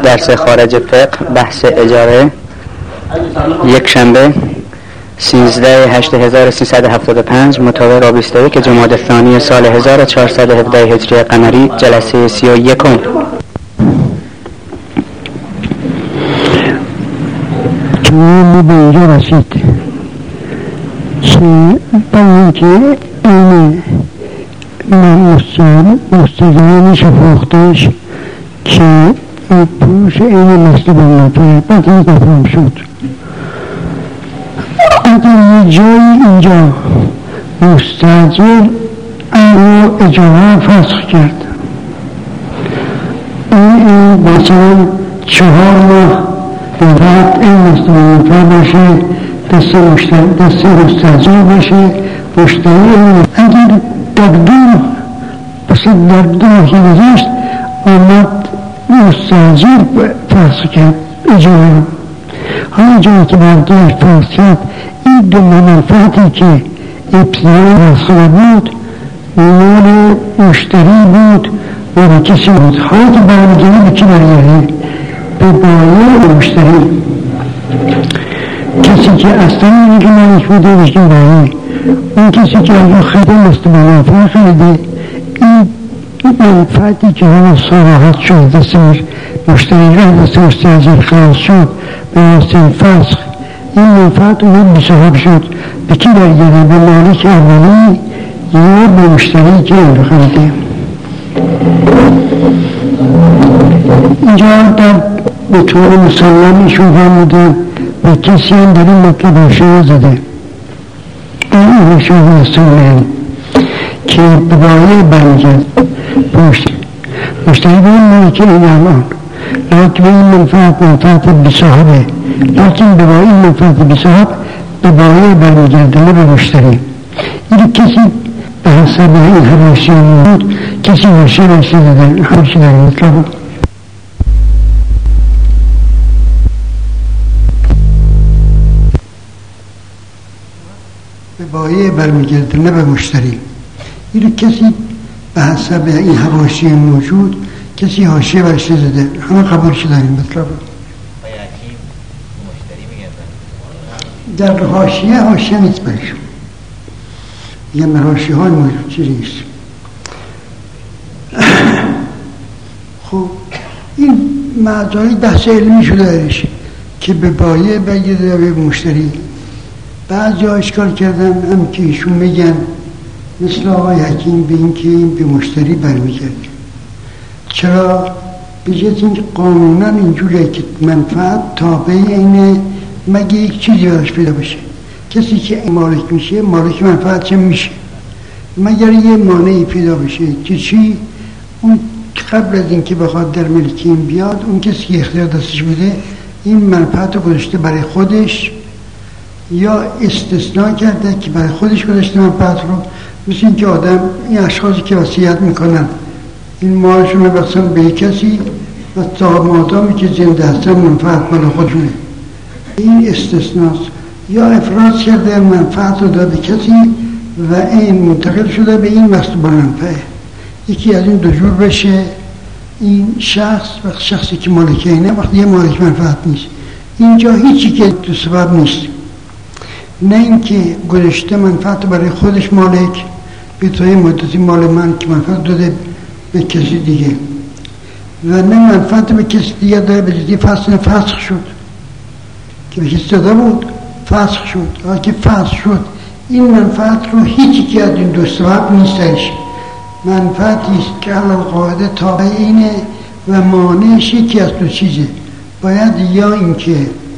درس خارج فقه بحث اجاره، یک شنبه 13/8/1375 مطابق با 21 جمادی الثانی سال 1417 هجری قمری، جلسه 31. ما به اینجا رسید که با اینکه این مستجانه میشه فروختش که پروش این مثل بنافه بعد این تفهم شد. اگر یه جایی اینجا مستجر اما اجاره فسخ کرد، این مثلا 4 ماه بعد این مثل بنافه باشه، دست مستجر باشه، مشتری اگر در 2 ماه که گذشت آمد مستجر فسخ کرد اجاره رو. حالا جایی که برداشت فسخ کرد، این 2 منافعتی که ابتدای فسخ بود مال مشتری بود و به کسی بود. حالا که برمیگردی به کی برگرده؟ به بایع مشتری. کسی که اصلا میگه مالک بوده بشکن بایع، اون کسی که اگه خیلی مثل منافع خریده، این منفعتی که همه صراحت شد دست مشتری را دست مستجر خلاص شد به واسطه فسخ، این منفعت اون بصاحب شد به کی برگرده؟ به مالک اولی یا به مشتری که این رو خریده؟ اینجا در به طور مسلمی شبه بوده و کسی هم در این مطلب هاشه زده این هاشه هستونه که به بایع برمیگرد مشتری به این مالک این الان، لیکن به این منفعت بصاحبه، لیکن به این منفعت بصاحب به بایع برمیگرده نه به مشتری. این کسی به حسب این حواشی بود، کسی هاشه رسیده حواشی در مطلب به بایع برمیگرده نه به مشتری. این کسی به حسب این حواشی موجود کسی حاشیه برش زده، همه قبول شده این مطلب. در حاشیه نیست برشون، یه مراشی های موجود چیزی نیست. خب این معذاری بحث علمی شده درش که به بایع بگیرده به مشتری. بعضی ها اشکال کردن هم که ایشون میگن مثل آقای حکیم به این که این به مشتری برمیگرده. چرا؟ بجز این قانونا اینجوریه که منفعت تابع اینه مگه یک چیزی براش پیدا بشه. کسی که مالک میشه مالک منفعت چه میشه مگر یه مانعی پیدا بشه که چی؟ اون قبل از این که بخواد در ملکی این بیاد، اون کسی که اختیار دستش بوده این منفعت رو گذاشته برای خودش یا استثناء کرده که برای خودش گذاشته منفعت رو. مثل این که آدم این اشخاصی که وصیت میکنن این مالشون رو بخصن به کسی و تا مادامی که زنده هستن منفعت مال خودشونه، این استثناست. یا افراط کرده منفعت رو داده کسی و این منتقل شده به این مطلوب منفعه. یکی از این 2 جور بشه، این شخصی که مالک اینه وقتی یه مالک منفعت نیست. اینجا هیچی که تو سبب نیست، نه اینکه گذاشته منفعت برای خودش مالک به توی مدتی مال من که منفعت داده به کسی دیگه، و نه منفعت به کسی دیگه داره به جدی فسخ شد که به کسی داده بود فسخ شد. که فسخ شد این منفعت رو هیچی که از این 2 سبب نیستش. منفعتی است که علی القاعده تابع اینه و مانعش یکی از 2 چیزه. باید یا اینکه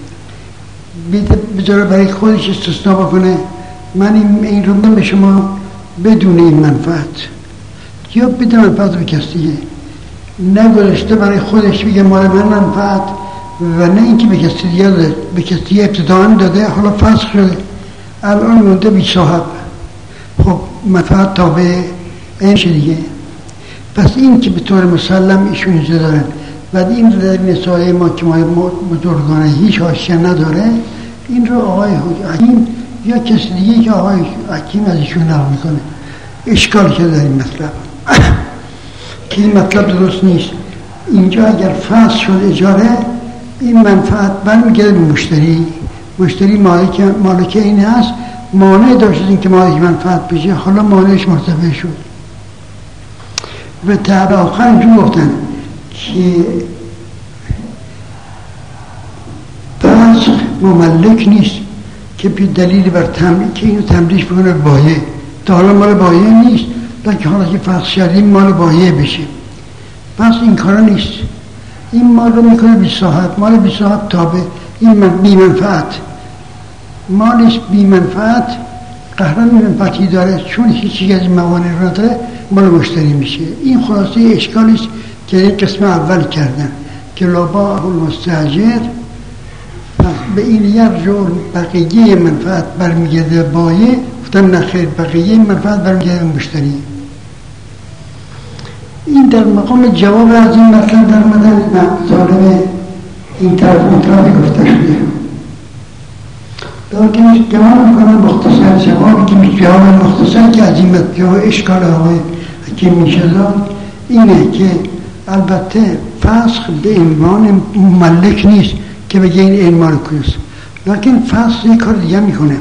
بذاره برای خودش استثناء بکنه، من این رو بدم به شما بدون این منفعت، یا بده منفعت به کسی دیگه. نگذاشته برای خودش بگه مال من منفعت و نه اینکه به کسی دیگه داده، به کسی دیگه ابتداء داده حالا فسخ شده الان مونده بی صاحب. خب منفعت تابع این شه دیگه. پس این که به طور مسلم ایشون اینجا دارن، بعد این در نسایه ما که ما بزرگانه هیچ حاشیه نداره، این رو آقای حکیم یا کسی دیگه که آقای حکیم از ایشون نقل میکنه اشکال کرده در این مطلب که این مطلب درست نیست. اینجا اگر فصل شد اجاره، این منفعت برمیگرده به مشتری. مشتری مالک این هست، مانع داشت این که مالک منفعت بشه، حالا مانعش مرتفع شد. و تا آخر اینجور گفتن که فسخ مملک نیست که به دلیل بر که اینو تملیک بکنه بایع. تا حالا مال بایع نیست، که حالا که فسخ شدیم مال بایع بشه. پس این کارا نیست. این مال رو میکنه بی صاحب، مال بی صاحب تابع، این بی منفعت، مالش بی منفعت، قهران منفعتی داره، چون هیچی از این موانع رو نداره، مال مشتری میشه. این خلاصه اشکالی است که این قسم اول کردن که لابا المستاجر به این یرجع بقیه منفعت برمیگرده بایع. گفتم نخیر، بقیه منفعت برمیگرده مشتری. این در مقام جواب از این مطلب در مدن طالب این طرف گفته شده. لیکن جواب میکنم مختصر، جوابی که میشه جواب مختصر که از این مطلب اشکال آقای حکیم میشه داد اینه که البته فسخ به عنوان مملک نیست که بگه این مال کیست، لیکن فسخ یک کار دیگه میکنه.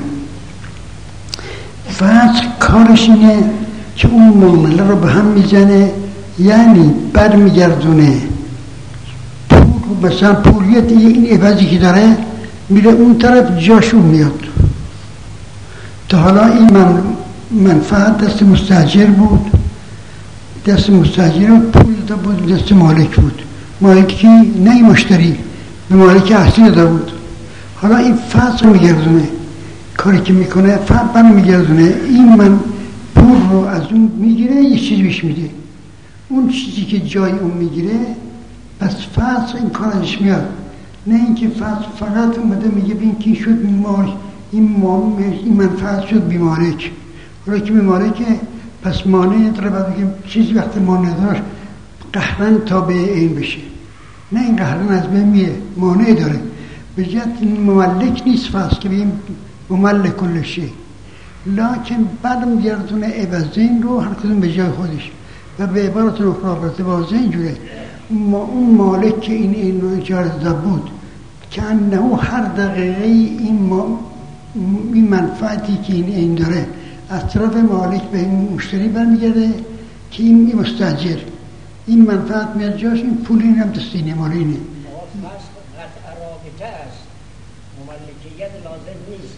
فسخ کارش اینه که اون معامله رو به هم میزنه، یعنی برمیگردونه پول، مثلا پولیت این عوضی که داره میره اون طرف جاشون میاد. تا حالا این منفعت دست مستاجر بود، دست مستاجر پول داده بود دست مالک بود، مالکی نه مشتری به مالک اصلی داده بود. حالا این فسخ میگردونه، کاری که میکنه فقط میگردونه، این من پول رو از اون میگیره یه چیزی بهش میده، اون چیزی که جای اون میگیره، پس فسخ این کار ازش میاد. نه اینکه فسخ فقط اومده میگه بین کی شد این منفعت شد بی مالک، حالا که بی مالکه پس مانع نداره، بعد بگیم چیزی وقتی مانع نداره قهرن تا به این بشه. نه، این قهرن از بین میه، مانع داره. به جهت مملک نیست فسخ که بگیم مملک کل شی، لیکن بعدم گردونه عوضین رو هر کدوم به جای خودش. و به عبارت اخرى واضح اینجوره، اون مالک که این رو اجاره داده بود که انه هر دقیقه این منفعتی که این داره از طرف مالک به این مشتری برمیگرده که این مستاجر این منفعت میاد جاش، این پول این هم دستینه مال اینه. قطع رابطه است، مملکیت لازم نیست.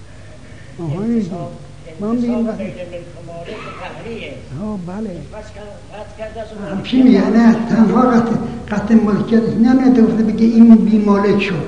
من میگم غیر ملک مالک قهریه. بله. قطع کرده از همچی میگه نه تنها قطع ملکیت نه دوفته بگه این بی مالک شد.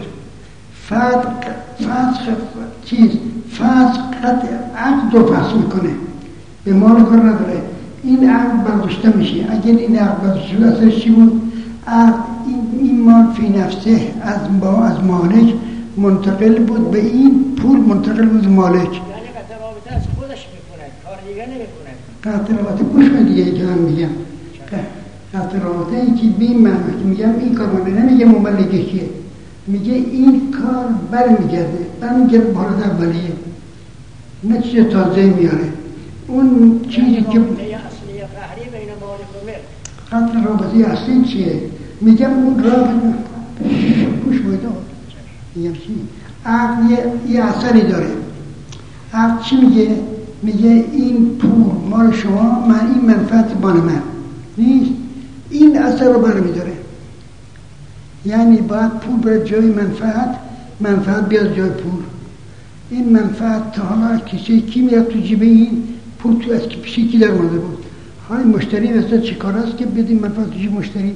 فسخ قطع عقد رو فسخ میکنه، به مال کار نداره. این عقد برداشته میشه. اگر این عقد برداشته شد اصلش چی بود؟ این مال فی نفسه از مالک منتقل بود به این پول، منتقل بود مالک. از خودش میکنه، کار دیگه نمیکنه. قطع رابطه گوش من دیگه که من میگم قطع رابطه این که بین من میگم این کار مانه، نمیگه مملکه که میگه این کار برمیگرده بالات اولیه، نه چیز تازه میاره. اون چیزی که اصلی قهری بین مالک و ملک، قطع رابطه اصلی چیه؟ میگم اون رابطه گوش بایده میگم چی؟ عقل یه اثری داره. عقل چی میگه؟ میگه این پول مال شما، من این منفعت مال من نیست، این اثر رو برمیداره. یعنی باید پول بره جای منفعت بیاد جای پول. این منفعت تا حالا کی میاد تو جیب این پول، تو از پیشی کی در اومده بود. حالا مشتری واسه چه کار است که بدیم منفعت تو جیب مشتری؟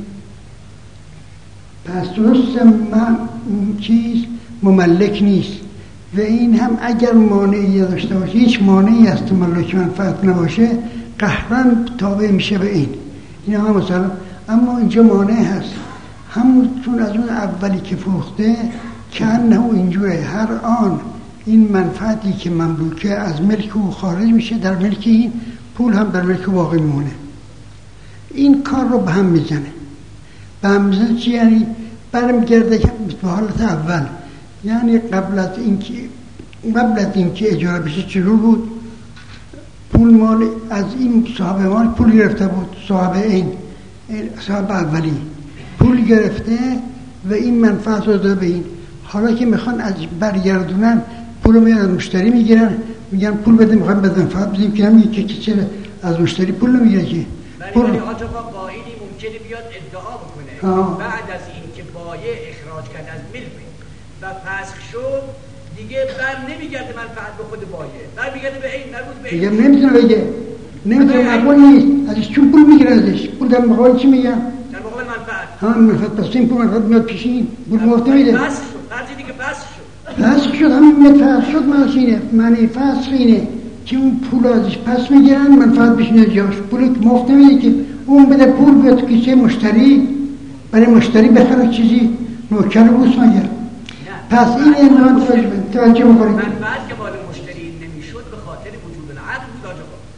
پس درست من چیز مملک نیست. و این هم اگر مانعی داشته باشه، هیچ مانعی از تملک منفعت نباشه، قهرن تابع میشه به این هم مثلا. اما اینجا مانع هست، همون چون از اون اولی که فروخته که انه اینجوره، هر آن این منفعتی که مملوکه از ملک او خارج میشه، در ملک این پول هم در ملک باقی میمونه. این کار رو به هم میزنه. به هم میزنه چی؟ یعنی برمیگرده که به حالت اول، یعنی قبل از اینکه اجاره بشه چجور بود؟ پول مال از این صاحب مال پول گرفته بود، صاحب اولی پول گرفته و این منفعت رو داده به این. حالا که میخوان از برگردونن پول رو میان از مشتری میگیرن، میگن پول بده، میخوان به منفعت بدیم که همین که چرا از مشتری پول نمیگیره که پول. ولی حاج آقا قائلی ممکنه بیاد ادعا بکنه بعد از این که بایع اخراج کرد از ملک و فسخ شد دیگه بر نمیگرده منفعت به خود بایع، بر میگرده به این مربوط به این. میگم نمیتونه بگه، نمیتونه مقبول نیست ازش، چون پول میگیرن ازش. پول در مقابل چی میگن؟ در مقابل منفعت. منفعت. پس این پول منفعت میاد پیشین، پول مفت میده. فسخ شد، فرضی دیگه فسخ شد. فسخ شد، همین میاد فسخ شد. معنی فسخ اینه که اون پول ازش پس میگیرن، منفعت بشینه جاش. پول مفت نمیده که اون بده پول بیاد کیسه مشتری، برای مشتری بخره چیزی نوکر بوس مگر. پس این امران توجه بکنید. منفعت که مال مشتری نمیشد به خاطر وجود العقد بود.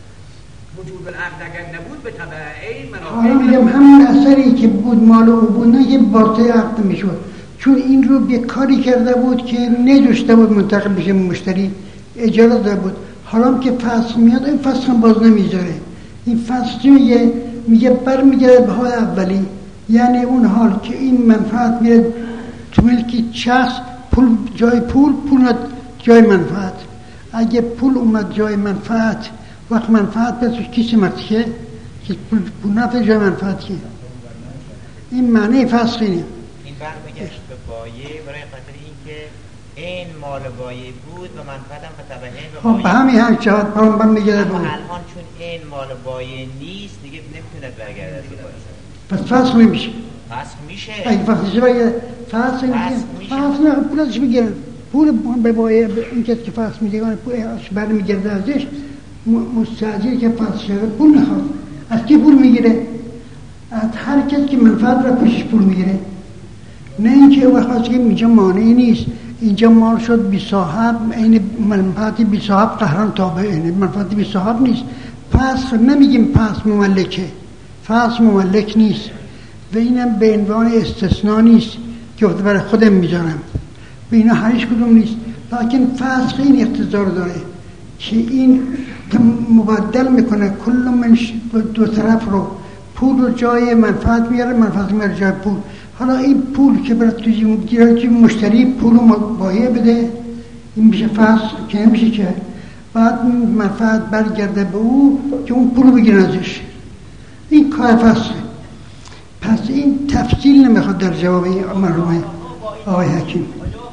وجود العقد اگر نبود به تبع این منافع میگم همون اثری که بود مال او بود نه یه باطل عقد میشد، چون این رو به کاری کرده بود که نداشته بود منتقل بشه مشتری، اجازه داده بود. حالا که فسخ میاد این فسخ هم باز نمیذاره. این فسخ چی میگه؟ میگه برمیگرده به حال اولی، یعنی اون حال که این منفعت میره تو ملکی شخص، پول جای پول جای منفعت. اگه پول اومد جای منفعت، وقت منفعت به کسی مرتکه که پول نفع جای منفعت که این معنی فسخ اینه. این برمیگشت به بایع برای خاطر اینکه این مال بایع بود و منفعت هم به تبع این به بایع. خب همین هم شاید پرام میگه. اما الان چون این مال بایع نیست دیگه نمیتونه برگرده از بایع. پس فسخ نمیشه. فسخ میشه. اگه فسخ بشه فسخ نه پول ازش میگیرن. پول به بایع این کسی که فسخ میده پولش برمیگرده ازش. مستاجر که فسخ شده پول میخواد. از کی پول میگیره؟ از هر کسی که منفعت را پیشش پول میگیره. نه اینکه وقتی که اینجا مانعی نیست، اینجا مال شد بی صاحب، این منفعتی بی صاحب قهران تابعه، این منفعتی بی صاحب نیست. فسخ نمیگیم فسخ مملکه، فسخ مملک نیست و اینم به عنوان استثناء نیست که برای خودم میذارم، به اینا هیچ کدوم نیست. لکن فسخ این اقتضا داره که این مبدل میکنه کل من دو طرف رو، پول رو جای منفعت میاره، منفعت میاره جای پول. حالا این پول که برای توی مشتری پول رو بایع بده، این میشه فسخ که نمیشه که بعد منفعت برگرده به او که اون پول رو بگیره ازش. این کار فسخه. پس این تفصیل نمیخواد در جواب این مرحوم آقای حکیم.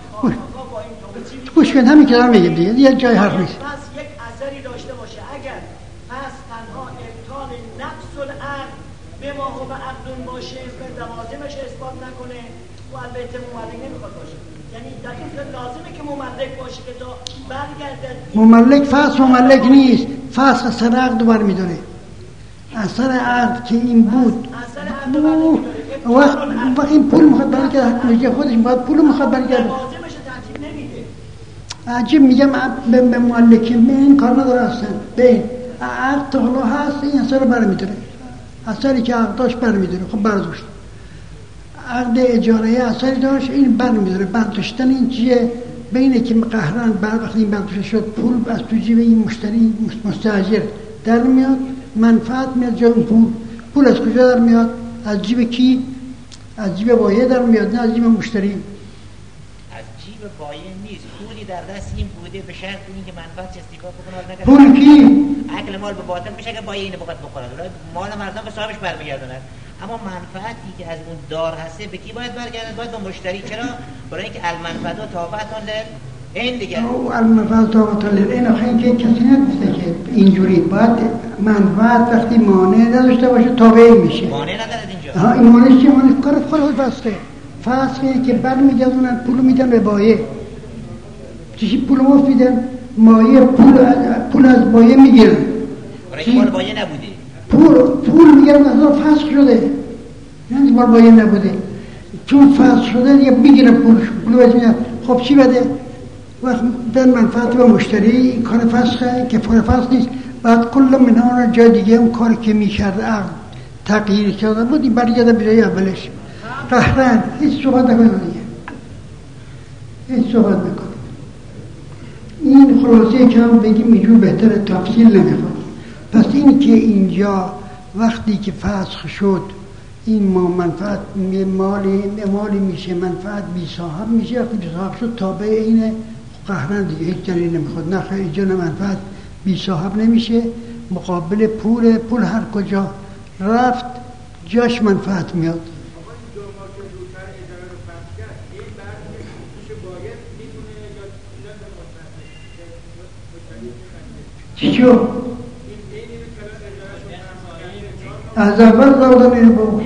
گوش کن همین که دارم میگم دیگه یه جای حرف نیست. پس یک اثری داشته باشه اگر پس تنها ابطال نقص العقد به ما و به عقدون باشه و لوازمش اثبات نکنه و البته مملک نمیخواد باشه، یعنی در این صورت لازمه که مملک باشه که تا برگردد. مملک فسخ مملک نیست، فسخ اثر عقد برمیداره. اثر عقد که این بود وقت این پول میخواد برگرده خودش باید پول میخواد برگرده. عجیب میگم به مالکی این کار نداره اصلا. به عقد حالا هست این اثر برمیداره، اثری که عقد داشت برمیداره. خب برداشت عقد اجاره اثری داشت این برمیداره. برداشتن این چیه؟ بینه که قهران وقتی این برداشت شد پول از تو جیب این مشتری مستاجر در میاد، منفعت میاد جای پول از کجا در میاد؟ از جیب کی؟ از جیب بایع در میاد، نه از جیب مشتری. از جیب بایع نیست، پولی در دست این بوده به شرط اینکه منفعت استفاده بکنه. پول کی؟ عقل مال به باطل میشه که بایع اینو بخواد بخوره، مال مردم به صاحبش برمیگردونه. اما منفعتی که از اون دار هسته به کی باید برگرده؟ باید به مشتری. چرا؟ برای اینکه المنفعت و طابعتون این دیگه المنفعت و طابعتون این آخه که کسی نگفته که اینجوری باید منفعت وقتی مانع نداشته باشه تابع میشه. مانع ندارد اینجا. این مانعش چیه؟ مانع کار خود فسخه. فسخه که برمیگردونن پول میدن به بایع. چیزی پول مفت میدن، مایع پول از بایع میگیرن. برای که مال بایع نبوده. پول میگیرن از فسخ شده. یعنی مال بایع نبوده. چون فسخ شده دیگه میگیرن پول بزنن. خب چی بده؟ وقت در منفعت و مشتری این کار فسخه که فسخ نیست. بعد کل منها را جای دیگه اون کاری که میکرد عقد تغییر کرده بود این برگرده به جای اولش. قهرن هیچ صحبت نکنه دیگه، هیچ صحبت نکنه. این خلاصه که هم بگیم اینجور بهتر تفصیل نمیخواد. پس این که اینجا وقتی که فسخ شد این منفعت مالی میشه، منفعت بی صاحب میشه. وقتی بی صاحب شد تابع اینه قهرن دیگه، هیچ جایی نمیخواد. نه خیلی جا منفعت بی صاحب نمیشه، مقابل پول هر کجا رفت جاش منفعت میاد. چی شو؟ از اول دادم اینو با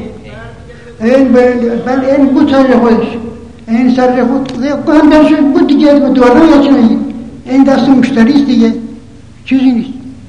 این بود سر خودش، این سر خود هم دستش بود دیگه، دوره یا چنهی این دست مشتریست دیگه، چیزی نیست.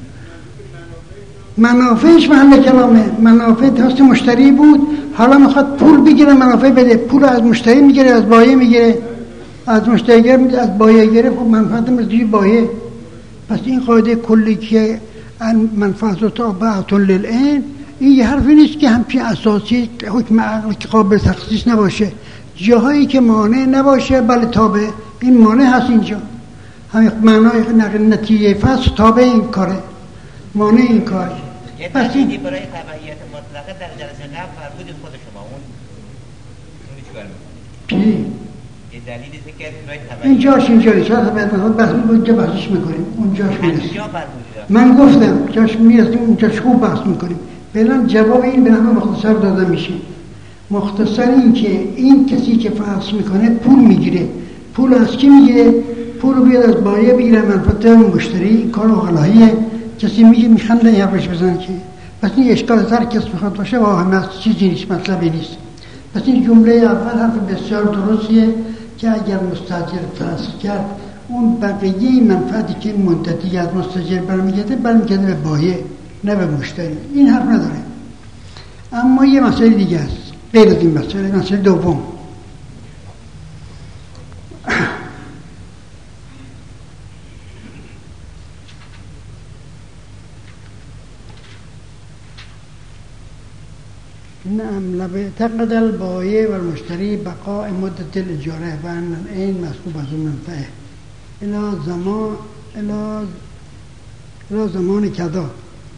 منافعش محل کلامه، منافع دست مشتری بود، حالا میخواد پول بگیره منافع بده، پول از مشتری میگیره، از بایه میگیره، از مشتری گیره، از بایه گیره، خب منفعت مزدی بایه. پس این قاعده کلی که منفعت تابعة للعین، این یه حرفی نیست که همچین اساسی حکم عقل که قابل تخصیص نباشه. جاهایی که مانع نباشه بله تابع، این مانع هست اینجا. همین معنای نتیجه فصل تابع این کاره، مانع این کار. یه دلیلی برای تبعیت مطلقه در جلسه قبل فرمودید خود شما، اون چیکار می‌کنید؟ یه دلیلی که برای تبعیت اینجاش شاید بحثش می‌کنیم، اونجاش میرسیم. من گفتم جاش میرسیم، اونجاش خوب بحث می‌کنیم. فعلا جواب این به نحو مختصر داده میشه. مختصر این که این کسی که فحص میکنه پول میگیره. پول از کی میگیره؟ پول رو بیاد از بایه بگیره، منفعت مشتری، کار غلاهیه. کسی میگه میخنده یا بهش بزنن که پس این اشکال هر کس میخواد باشه واقعا چیزی نیست، مطلبی نیست. پس این جمله اول حرف بسیار درستیه که اگر مستاجر فحص کرد اون بقیه منفعتی که مدتی از مستاجر برمیگرده به بایه نه به مشتری. این حرف نداره. اما یه مسئله دیگه است غیر از این مسئله دوم. نعم لبعتقد البایع والمشتری بقاء مدة الإجارة وأن العين مسلوب از المنفعه إلى زمان كذا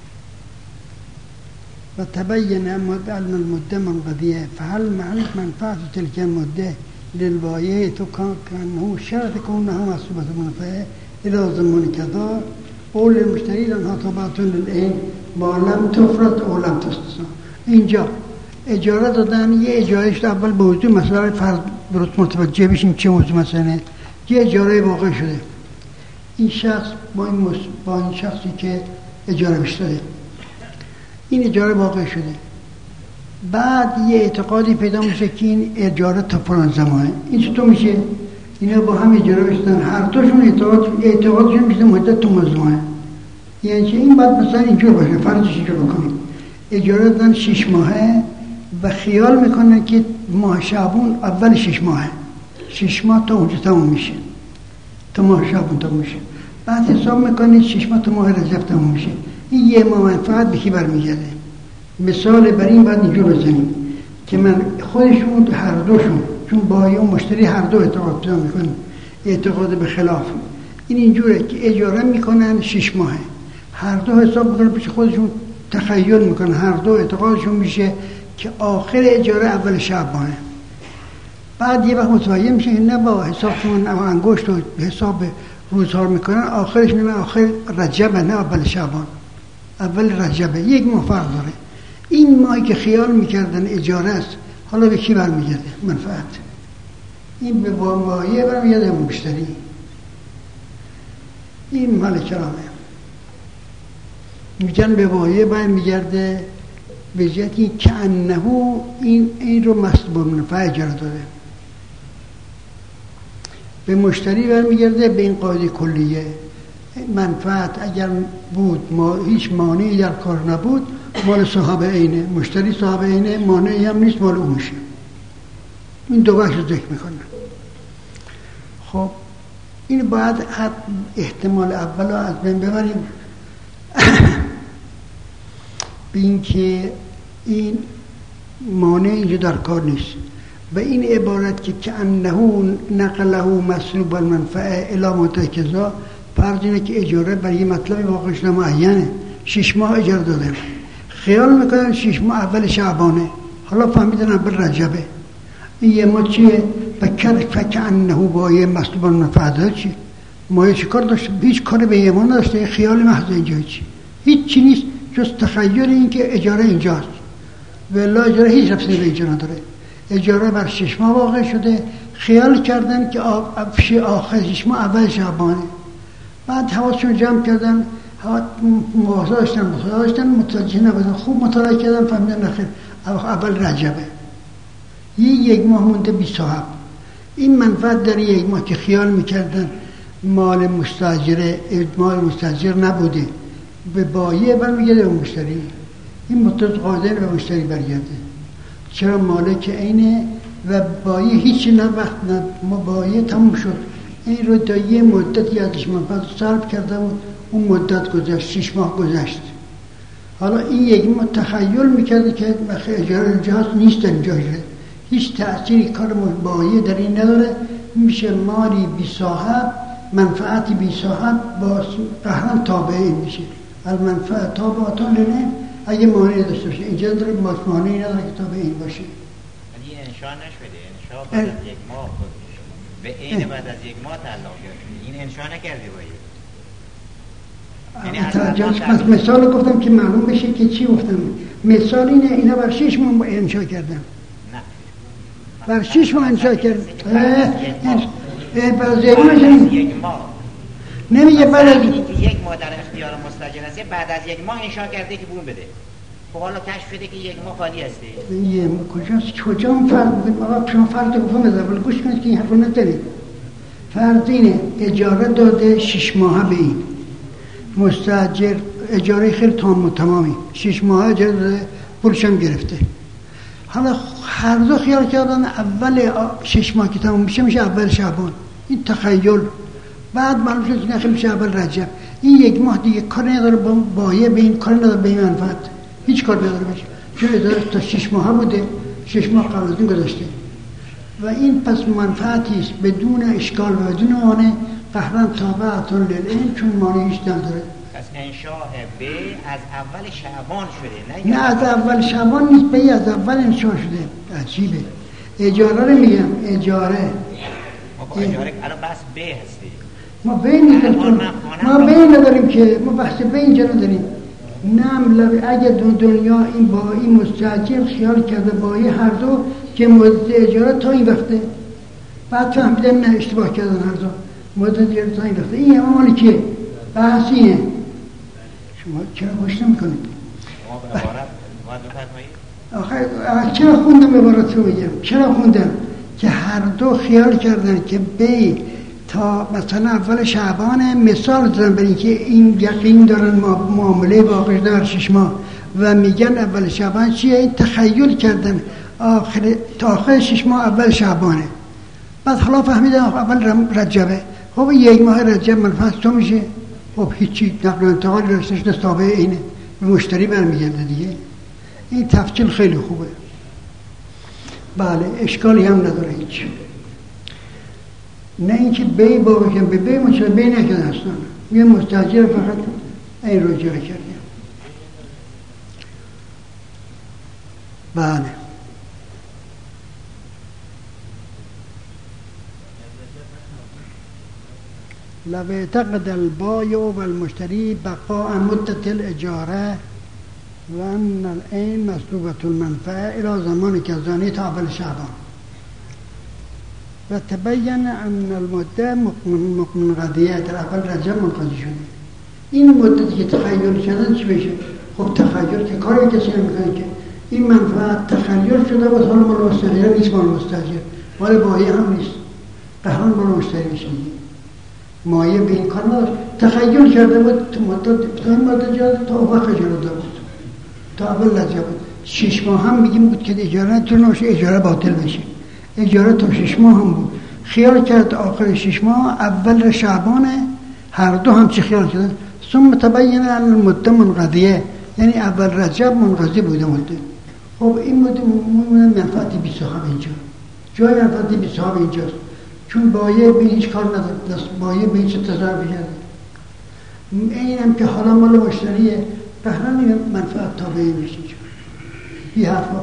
وتبين أن المدة منقضية، فهل معنى منفعة تلك المدة للبایع كأنه شرط كونه مسلوب از المنفعه إلى زمان كذا أو للمشتري لأنها تابعة للعين ما لم تفرط أو لم تستثنى. اینجا اجاره دادن، یه اجارهش اول به وضوح مثلا فرض درست متوجه بشیم چه موضوع مثلا یه اجاره واقع شده. این شخص با این شخصی که اجاره بهش داده این اجاره واقع شده، بعد یه اعتقادی پیدا میشه که این اجاره تا فلان زمانه. این چطور میشه؟ اینا با هم اجاره بشدن، هر دوشون اعتقادشون میشه مدت تو زمانه. یعنی که این بعد مثلا اینجور باشه، فرضش اینجور بکنیم اجاره دادن 6 ماهه و خیال میکنه که ماه شعبان اول 6 ماهه، 6 ماه تا اونجا تموم میشه، تا ماه شعبان تموم میشه. بعد حساب میکنه 6 ماه تا ماه رجب تموم میشه. این یه ماه منفعت به کی برمیگرده؟ مثال بر این بعد اینجور بزنیم که من خودشون هر دوشون چون بایع و مشتری هر دو اعتقاد پیدا میکنن اعتقاد به خلاف، این اینجوره که اجاره میکنن 6 ماهه، هر دو حساب میکنن پیش خودشون تخیل میکنن، هر دو اعتقادشون میشه که آخر اجاره اول شعبانه. بعد یه وقت متوجه میشه که نه با حسابشون انگشت و حساب روزها میکنن، آخرش میگن آخر رجبه نه اول شعبان، اول رجبه، یک ماه فرق داره. این ماهی که خیال میکردن اجاره است حالا به کی برمیگرده؟ منفعت. این به بایع برمیگرده مشتری. این مال کلامه. میگن به بایع برمیگرده به جهتی که انه این رو مسلوب المنفعه اجاره داده. به مشتری برمیگرده به این قاعده کلیه منفعت اگر بود هیچ مانعی در کار نبود مال صاحب عینه، مشتری صاحب عینه، مانعی هم نیست مال اون میشه. این دو بخش رو ذکر میکنن. خب این باید احتمال اول رو از بین ببریم به این که این مانع اینجا در کار نیست و این عبارت که انه نقله مسلوب المنفعه الی متکذا فرض اینه که اجاره برای یه مطلبی واقعش نمعینه. 6 ماه اجاره داده، خیال میکنن 6 ماه اول شعبانه، حالا فهمیدن اول رجبه. این یه ما چیه؟ فکأنه بایع مطلوب المنفعه چی؟ ما چی کار داشتیم؟ هیچ کاری به یه ما نداشته، خیال محض اینجا چی؟ هیچ چی نیست جز تخیل این که اجاره اینجاست. والله اجاره هیچ ربطی به اینجا نداره. اجاره بر 6 ماه واقع شده. خیال کردن که آخر 6 ماه اول شعبانه. بعد حواسشون جمع کردن، مواظب داشتن متوجه نبودن. خوب مطالعه کردن فهمیدن نخیر اول رجبه. یک ماه مونده بی صاحب. این منفعت در یک ماه که خیال میکردن مال مستاجر نبوده، به بایع برمیگرده به مشتری. این مدت قادر به مشتری برگرده. چرا مالک اینه و بایع هیچی نه وقت نه، ما بایع تموم شد. این رو تا یه مدتی ازش منفعت صرف کرده و اون مدت گذشت، 6 ماه گذشت. حالا این یک ماه تخیل میکرده که اجاره اینجا هست، نیست اینجا. هیچ تأثیری کار بایع در این نداره. میشه مالی بی صاحب، منفعتی بی صاحب با قهرن تابع این میشه. المنفعت تابعاتون لنه اگه مانعی داشته باشه. اینجا داره مانعی نداره که تابع این باشه. یعنی انشاء نشده، انشاء بعد از یک ماه به این بعد از یک ماه تعلق شده. این انشاء نکردی بایی. یعنی مثال گفتم که معلوم بشه که چی گفتم. مثال اینه، اینا بر 6 ماه انشاء کردم. بر 6 ماه انشاء کردم. بعد از یک ماه نمیگه بعد از یک ماه در اختیار مستاجر است، بعد از یک ماه انشاء کرده که بون بده. خب حالا کشف شده که یک ماه خالی هستی. کجا فرق؟ آقا شما فرق گفتم از اول گوش کنید که این حرفو ندارید. فرض اینه اجاره داده 6 ماه به این مستاجر، اجاره خیلی تام و تمامی 6 ماه اجاره داده، پولش هم گرفته. حالا هر دو خیال کردن اول 6 ماه که تمام میشه اول شعبان. این تخیل. بعد معلوم شد که خیلی میشه اول رجب. این یک ماه دیگه کار نداره با بایع، به این کار نداره، به این منفعت هیچ کار نداره بشه. چون اداره تا 6 ماه بوده، 6 ماه قبل از این گذشته و این پس منفعتی است بدون اشکال و بدون مانع. قهرن تابعتون للعین، چون مانع هیچ نداره. پس انشاء به از اول شعبان شده، نه از اول شعبان نیست، به از اول انشاء شده. عجیبه. اجاره رو میگم، اجاره اجاره الان بس به هستی. ما بین نداریم که ما بحث به اینجا نداریم. نه اگه دنیا این با این مستاجر خیال کرده بایع هر دو که مدت اجاره تا این وقته، بعد فهمیدن نه اشتباه کردن هر دو مدت اجاره تا این وقته. این همه مالی که بحث اینه. شما چرا گوش نمی‌کنید؟ آخه چرا خوندم عبارت رو بگم؟ چرا خوندم؟ که هر دو خیال کردن که بی تا مثلا اول شعبانه، مثال دادن برای اینکه این یقین دارن معامله واقع در 6 ماه و میگن اول شعبان چیه. این تخیل کردن تا آخر 6 ماه اول شعبانه. بعد حالا فهمیدن اول رجبه. خب یک ماه رجب منفعت تو میشه. خب هیچی نقل و انتقالی داشتش تابع اینه، به مشتری برمیگرده دیگه. این تفصیل خیلی خوبه. بله اشکالی هم نداره هیچ. نه اینکه بی با بکن به بی مشتری بی نکرده اصلا. یه مستاجر فقط این رو اجاره کردیم. بله لو اعتقد البایع والمشتری بقاء مدت الاجاره و ان العین مسلوبة المنفعه الى زمان کذانی تا اول شعبان و تبین ان المده منقضیه در اول رجب منقضی شده. این مدتی که تخیل شدن چی بشه؟ خب تخیل که کاری کسی نمیکنه که این منفعت تخیل شده بود، حالا مال مستاجر نیست، مال مستاجر مال بایع هم نیست، قهران مال مشتری میشه. مایه به این کار نداشت، تخیل کرده بود تو مدت جاده تا وقت اجاره داده بود تا اول رجب بود. 6 ماه هم میگیم بود که اجاره نتونه باشه، اجاره باطل بشه. اجاره تا 6 ماه هم بود. خیال کرد آخر 6 ماه اول شعبانه، هر دو هم چی خیال کردن. ثم تبین ان المده منقضیه، یعنی اول رجب منقضی بوده مده. خب این مده منفعتی بی صاحب اینجا، جای منفعتی بی صاحب اینجاست، چون بایع به هیچ کار نداره، بایع به هیچ تصرفی نداره. اینم که حالا مال مشتریه، قهرن منفعت تابعی میشه. این حرفا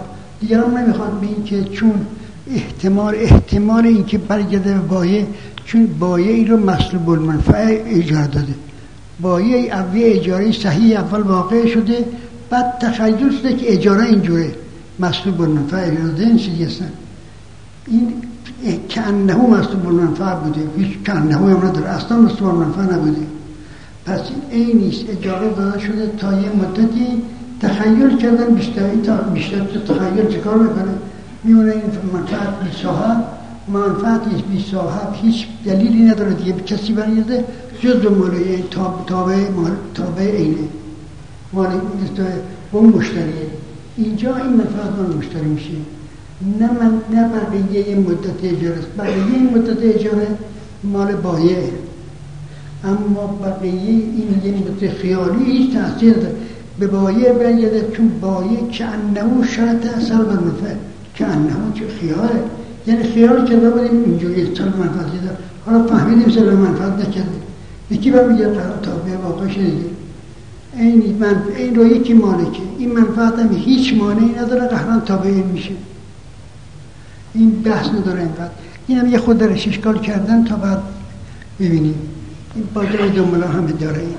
دیگران نمیخوان به این که چون احتمال این که برگرده به بایع، چون بایع این رو مسلوب المنفعه اجاره داده، بایع اوی اجاره صحیح اول واقع شده، بعد تخیل شده که اجاره اینجوره مسلوب المنفعه اجاره داده. این چیزی هستن، این که انه مسلوب المنفعه بوده، هیچ که انه هم نداره، اصلا مسلوب المنفعه نبوده. پس این نیست، اجاره داده شده تا یه مدتی، تخیل کردن بیشتر تخیل چکار میکنه؟ میونه این منفعت بی صاحب، منفعت بی صاحب هیچ دلیلی نداره دیگه کسی برگرده جز به مالای تابع اینه، مال اون مشتریه. اینجا این منفعت مال مشتری میشه، نه بقیه این مدت اجاره است. بقیه این مدت اجاره مال بایعه، اما بقیه این یه مدت خیالی هیچ تأثیر داره به بایع برگرده، چون بایع که انهو شرط اثر بر منفعه، که انهو چه خیاله، یعنی خیال کرده بودیم اینجوری سال منفعتی داره، حالا فهمیدیم سال منفعت نکرده، یکی برمیگه قرار تابع واقع شده دیگه. این رو یکی مالکه، این منفعت هم هیچ مانعی نداره، قهران تابع این میشه. این بحث نداره اینقدر، این هم یه خود درش اشکال کردن تا بعد ببینیم. این باقی دنبالا همه داره. این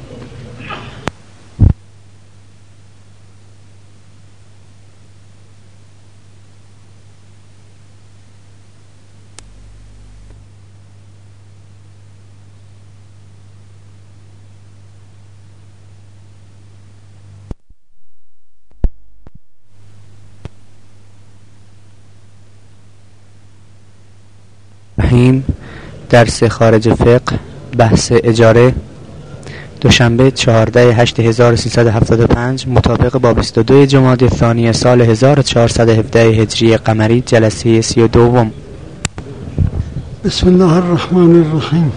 درس خارج فقه، بحث اجاره، دوشنبه 14/8/1375 مطابق با 22 جمادی الثانی سال 1417 هجری قمری، جلسه 32. بسم الله الرحمن الرحیم.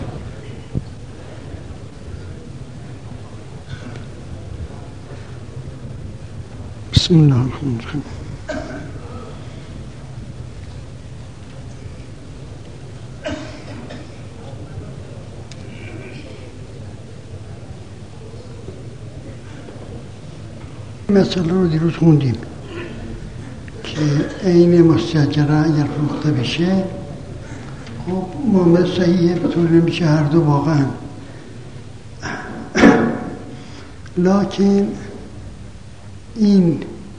بسم الله الرحمن الرحیم. مسئله رو دیروز خوندیم که عین مستاجره اگر فروخته بشه خب معامله صحیحه، بطور نمیشه هر دو واقعا، لکن این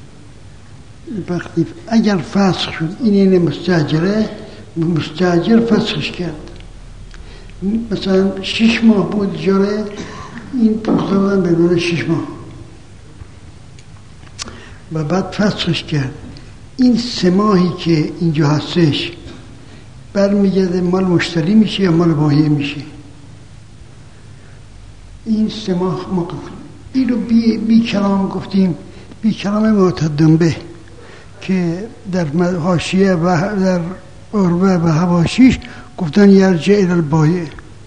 وقتی اگر فسخ شد این مستاجره، مستاجر فسخش کرد، مثلا 6 ماه بود اجاره، این پخته بودن به نوع 6 ماه و بعد فسخش کرد. این 3 ماهی که اینجا هستش برمیگرده مال مشتری میشه یا مال بایع میشه؟ این 3 ماه موقف. این رو بی کلام گفتیم، بی کلام معتدم به که در حاشیه و در عربه و حواشیش گفتن یرجع الی البایع،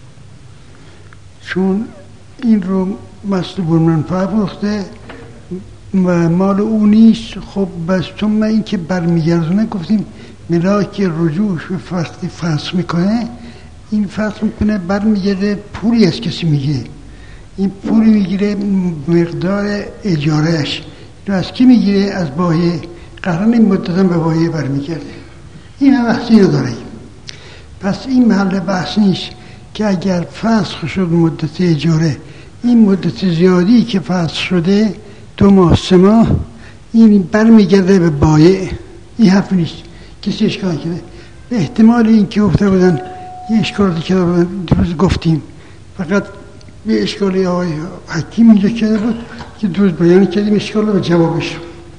چون این رو مسلوب المنفعه فروخته و مال او نیست. خب بس ثم این که برمیگردونه گفتیم ملاک رجوعش به وقتی فسخ میکنه، این فسخ میکنه برمیگرده پولی از کسی میگیره، این پولی میگیره مقدار اجارهش رو از کی میگیره؟ از بایع، قرار این مدت هم به بایع برمیگرده. این هم بحثی نداره. پس این محل بحث نیست که اگر فسخ شد مدت اجاره، این مدت زیادی که فسخ شده 2 ماه 3 ماه، این برمیگرده به بایع. این حرف نیست کسی اشکال کرده. به احتمال این که گفته بودن یه اشکالاتی که درست گفتیم، فقط به اشکالی آقای حکیم اینجا کرده بود که درست بیان کردیم اشکال رو به جوابش.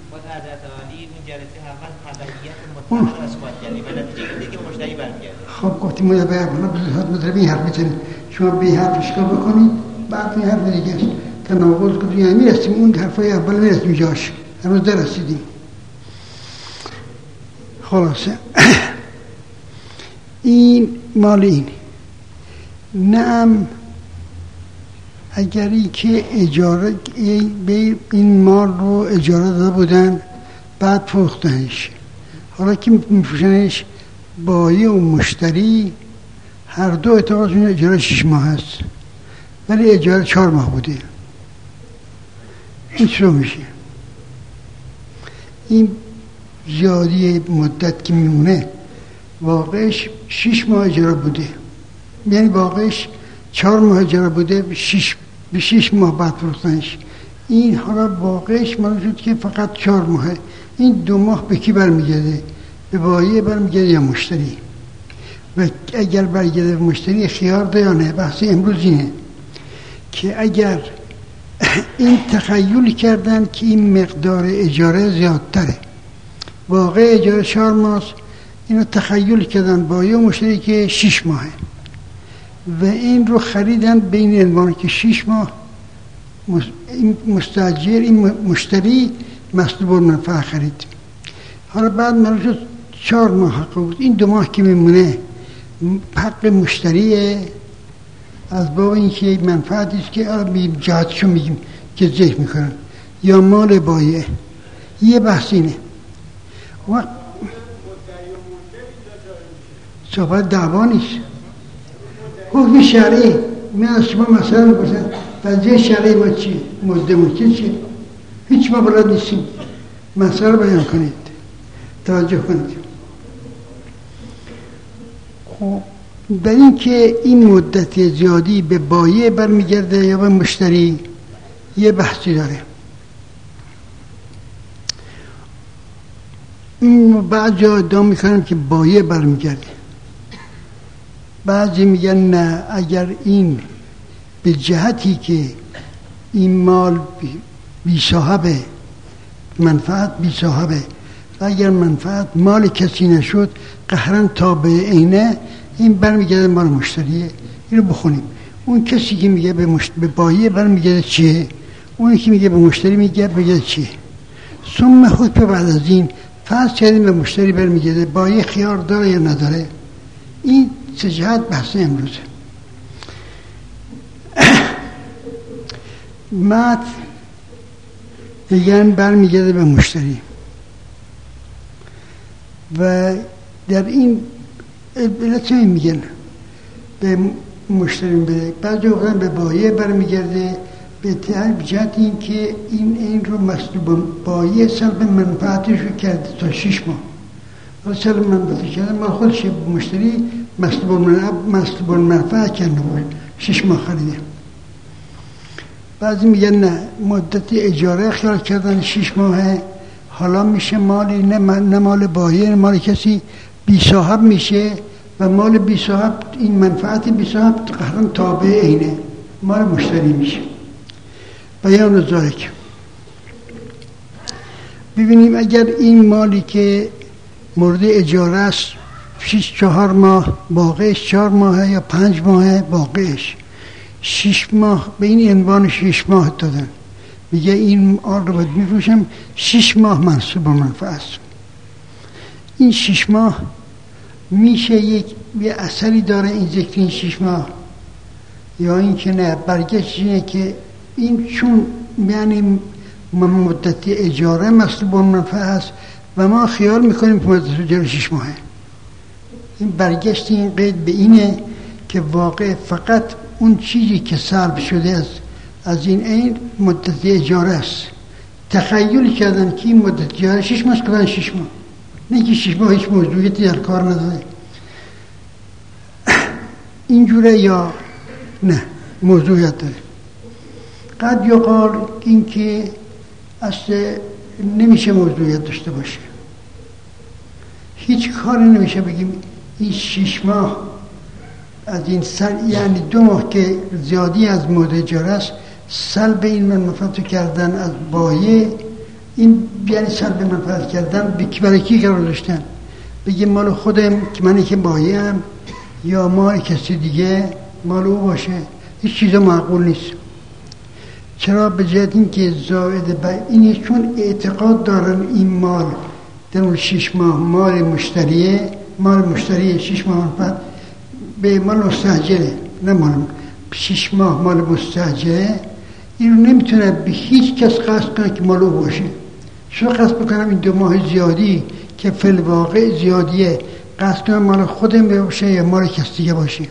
خب گفتیم ما به مطلب این حرف میتونیم شما به این حرف اشکال بکنید، بعد این حرف دیگه است تناقض گفتیم، یعنی میرسیم اون حرفای اول میرسیم جاش، هنوز در رسیدیم. خلاصه این مال این نعم، اگری که اجاره این مال رو اجاره داده بودن بعد فروختنش، حالا که میفروشنش بایع و مشتری هر دو اعتقادشون اجاره 6 ماه هست ولی اجاره 4 ماه بوده، این چرا میشه؟ این زیادی مدت که میمونه واقعش 6 ماه اجاره بوده، یعنی واقعش 4 ماه اجاره بوده، به 6 ماه بعد فروختنش. این حالا واقعش معلوم شد که فقط 4 ماهه. این 2 ماه به کی برمیگرده؟ به بایع برمیگرده یا مشتری؟ و اگر برگرده به مشتری خیار ده یا نه؟ بحث امروز اینه که اگر این تخیل کردن که این مقدار اجاره زیادتره، واقع اجاره 4 ماه، اینو تخیل کردن بایع و مشتری که 6 ماهه و این رو خریدن بین عنوان که 6 ماه مستاجر، این مشتری مسلوب المنفعه خرید. حالا بعد معلوم شد 4 ماه حق بود، این 2 ماه که میمونه حق مشتریه از باب اینکه منفعتی است که جهتشو میگیم که ذکر میکنن، یا مال بایع. یه بحث اینه. وقت صحبت دعوا نیست، حکم شرعی. من از شما مثلا میپرسن وضعیت شرعی ما چیه؟ مدت مشکل چیه؟ هیچ ما بلد نیستیم. مسئله بیان کنید، توجه کنید. خب در این که این مدت زیادی به بایع برمیگرده یا به مشتری، یه بحثی داره. بعض جا ادعا میکنم که بایع برمیگرده، بعضی میگن نه، اگر این به جهتی که این مال بی صاحبه، منفعت بی صاحبه، و اگر منفعت مال کسی نشد قهرن تابع اینه، این برمیگرده مال مشتریه. اینو بخونیم. اون کسی که میگه به بایع برمیگرده چیه؟ اونی که میگه به مشتری میگه چیه؟ ثم حکم بعد از این فرض کردیم به مشتری برمیگرده، بایع خیار داره یا نداره؟ این سه جهت بحث امروزه. متن میگن برمیگرده به مشتری و در این علت میگن به مشتری بده، بعضی وقتا به بایع برمیگرده به جهت این که این رو مسلوب بایع سلب منفعتش رو کرده تا 6 ماه و سلب منفعتش کرده، ما خودش مشتری مسلوب منفعت کرده بود، 6 ماه خریده. بعضی میگن نه، مدت اجاره خیال کردن 6 ماهه، حالا میشه مالی نه مال بایع، مال کسی بی صاحب میشه و مال بی صاحب، این منفعت بی صاحب قهرن تابع اینه، مال مشتری میشه. بیان ذالک. ببینیم اگر این مالی که مورد اجاره است 4 ماه باقیش 4 ماهه یا 5 ماهه باقیش 6 ماه، به این عنوان 6 ماه دادن، میگه این آن رو باید میفروشم 6 ماه منصوب منفعه است. این 6 ماه میشه یه اثری داره این ذکر این 6 ماه، یا این که نه برگشت اینه که این چون یعنی مدت اجاره مسلوب منفعه است و ما خیال میکنیم که مدت اجاره 6 ماهه. این برگشت این قید به اینه که واقع فقط اون چیزی که سلب شده است از این مدت اجاره است. تخیل کردن که این مدت اجاره 6 ماه کردن 6 ماه، نه که 6 ماه هیچ موضوعیتی در کار نداره. اینجوره یا نه موضوعیت داره. قد یقال این که اصلا نمیشه موضوعیت داشته باشه، هیچ کاری نمیشه بگیم این 6 ماه از این یعنی 2 ماه که زیادی از مدت اجاره است سلب این منفعت کردن از بایع، این یعنی سلب منفعت کردن برای کی قرار داشتن؟ بگیم مال خودم که منی که بایعم یا مال کسی دیگه مال او باشه، هیچ چیز معقول نیست. چرا؟ به جهت این که زائد اینه، چون اعتقاد دارن این مال در اون 6 ماه مال مشتریه، مال مشتریه 6 ماه منفعت به مال مستاجره، نه مال 6 ماه مال مستاجره. این رو نمیتونه به هیچ کس قصد کنه که مال او باشه. چرا قصد بکنم این 2 ماه زیادی که فی الواقع زیادیه قصد کنم مال خودم باشه یا مال کسی دیگه باشه؟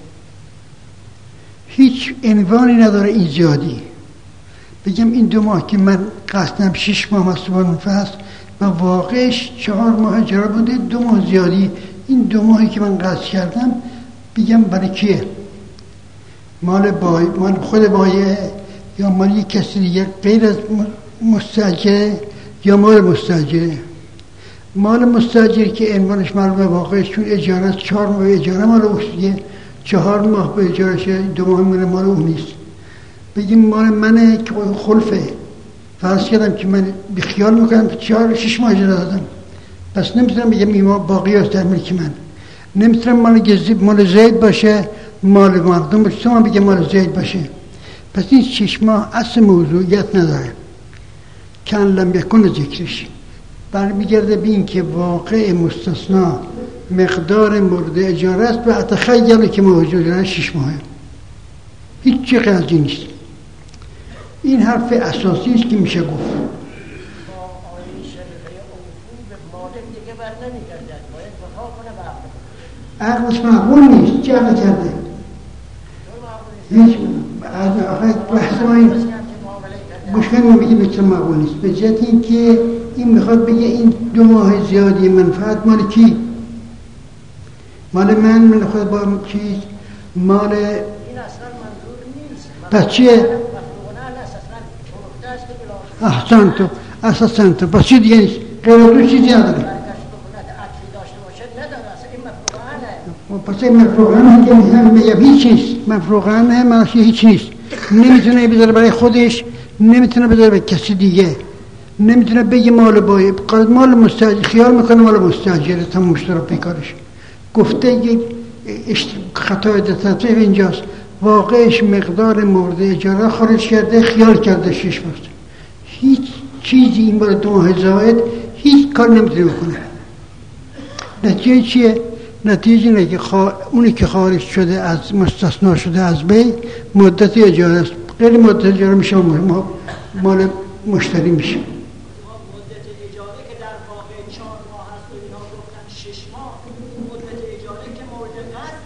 هیچ عنوانی نداره این زیادی. بگم این 2 ماه که من قصدم 6 ماه مسلوب منفعه است و واقعش 4 ماه اجاره بوده، 2 ماه زیادی. این 2 ماهی که من قصد کردم بگم برای کیه؟ مال خود بایه یا مال یک کسی دیگه غیر از مستاجر یا مال مستاجره؟ مال مستاجر که عنوانش معلومه واقعش چون اجاره است، 4 ماه اجاره مال اوست دیگه، 4 ماه به اجاره شه، 2 ماه مال اون نیست. بگیم مال منه که خلفه، فرض کردم که من بخیال میکنم 4-6 ماه اجاره دادم، پس نمیتونم بگم این باقی است در ملک من. نمیتونم مال زید باشه، مال مردم باشه، تو من بگم مال زید باشه. پس این 6 ماه اصل موضوعیت نداره. کن لم یکن ذکرش برمیگرده به این که واقع مستثنا مقدار مورد اجاره است و اتخیل که موجوده 6 ماه. هیچ چی غلطی نیست. این حرف اساسی است که میشه گفت. عقلش معقول نیست. چه عقل کرده؟ هیچ بحث ما این مشکل میگه بچه معقول نیست. به جهت این که این میخواد بگه این 2 ماه زیادی منفعت مال کی؟ مال من خود با چیز مال این اصلا منظور نیست. پس چیه؟ احسن تو پس چی دیگه نیست؟ غیر تو چیزی نداره. پس این مفروغان هم هیچ نیست. مفروغان هم هیچ نیست. نمیتونه بذاره برای خودش، نمیتونه بذاره برای کسی دیگه، نمیتونه بگه مال بایه، مال مستاجر خیال میکنه مال مستاجره، تموم شده رو پیکارش. گفته یک خطای دسترسی اینجاست، واقعش مقدار مورد اجاره خارج کرده، خیال کرده 6 ماه. هیچ چیزی این بار 2 ماه زائد هیچ کار نمیتونه بکنه. نتیجه چیه؟ نتیجه اینه که اونی که خارج شده از مستثنا شده از بی مدت اجاره است. غیر مدت اجاره میشه مال مشتری میشه. مدت اجاره که در واقع 4 ماه هست و اینا گفتن 6 ماه، مدت اجاره که مورد قصد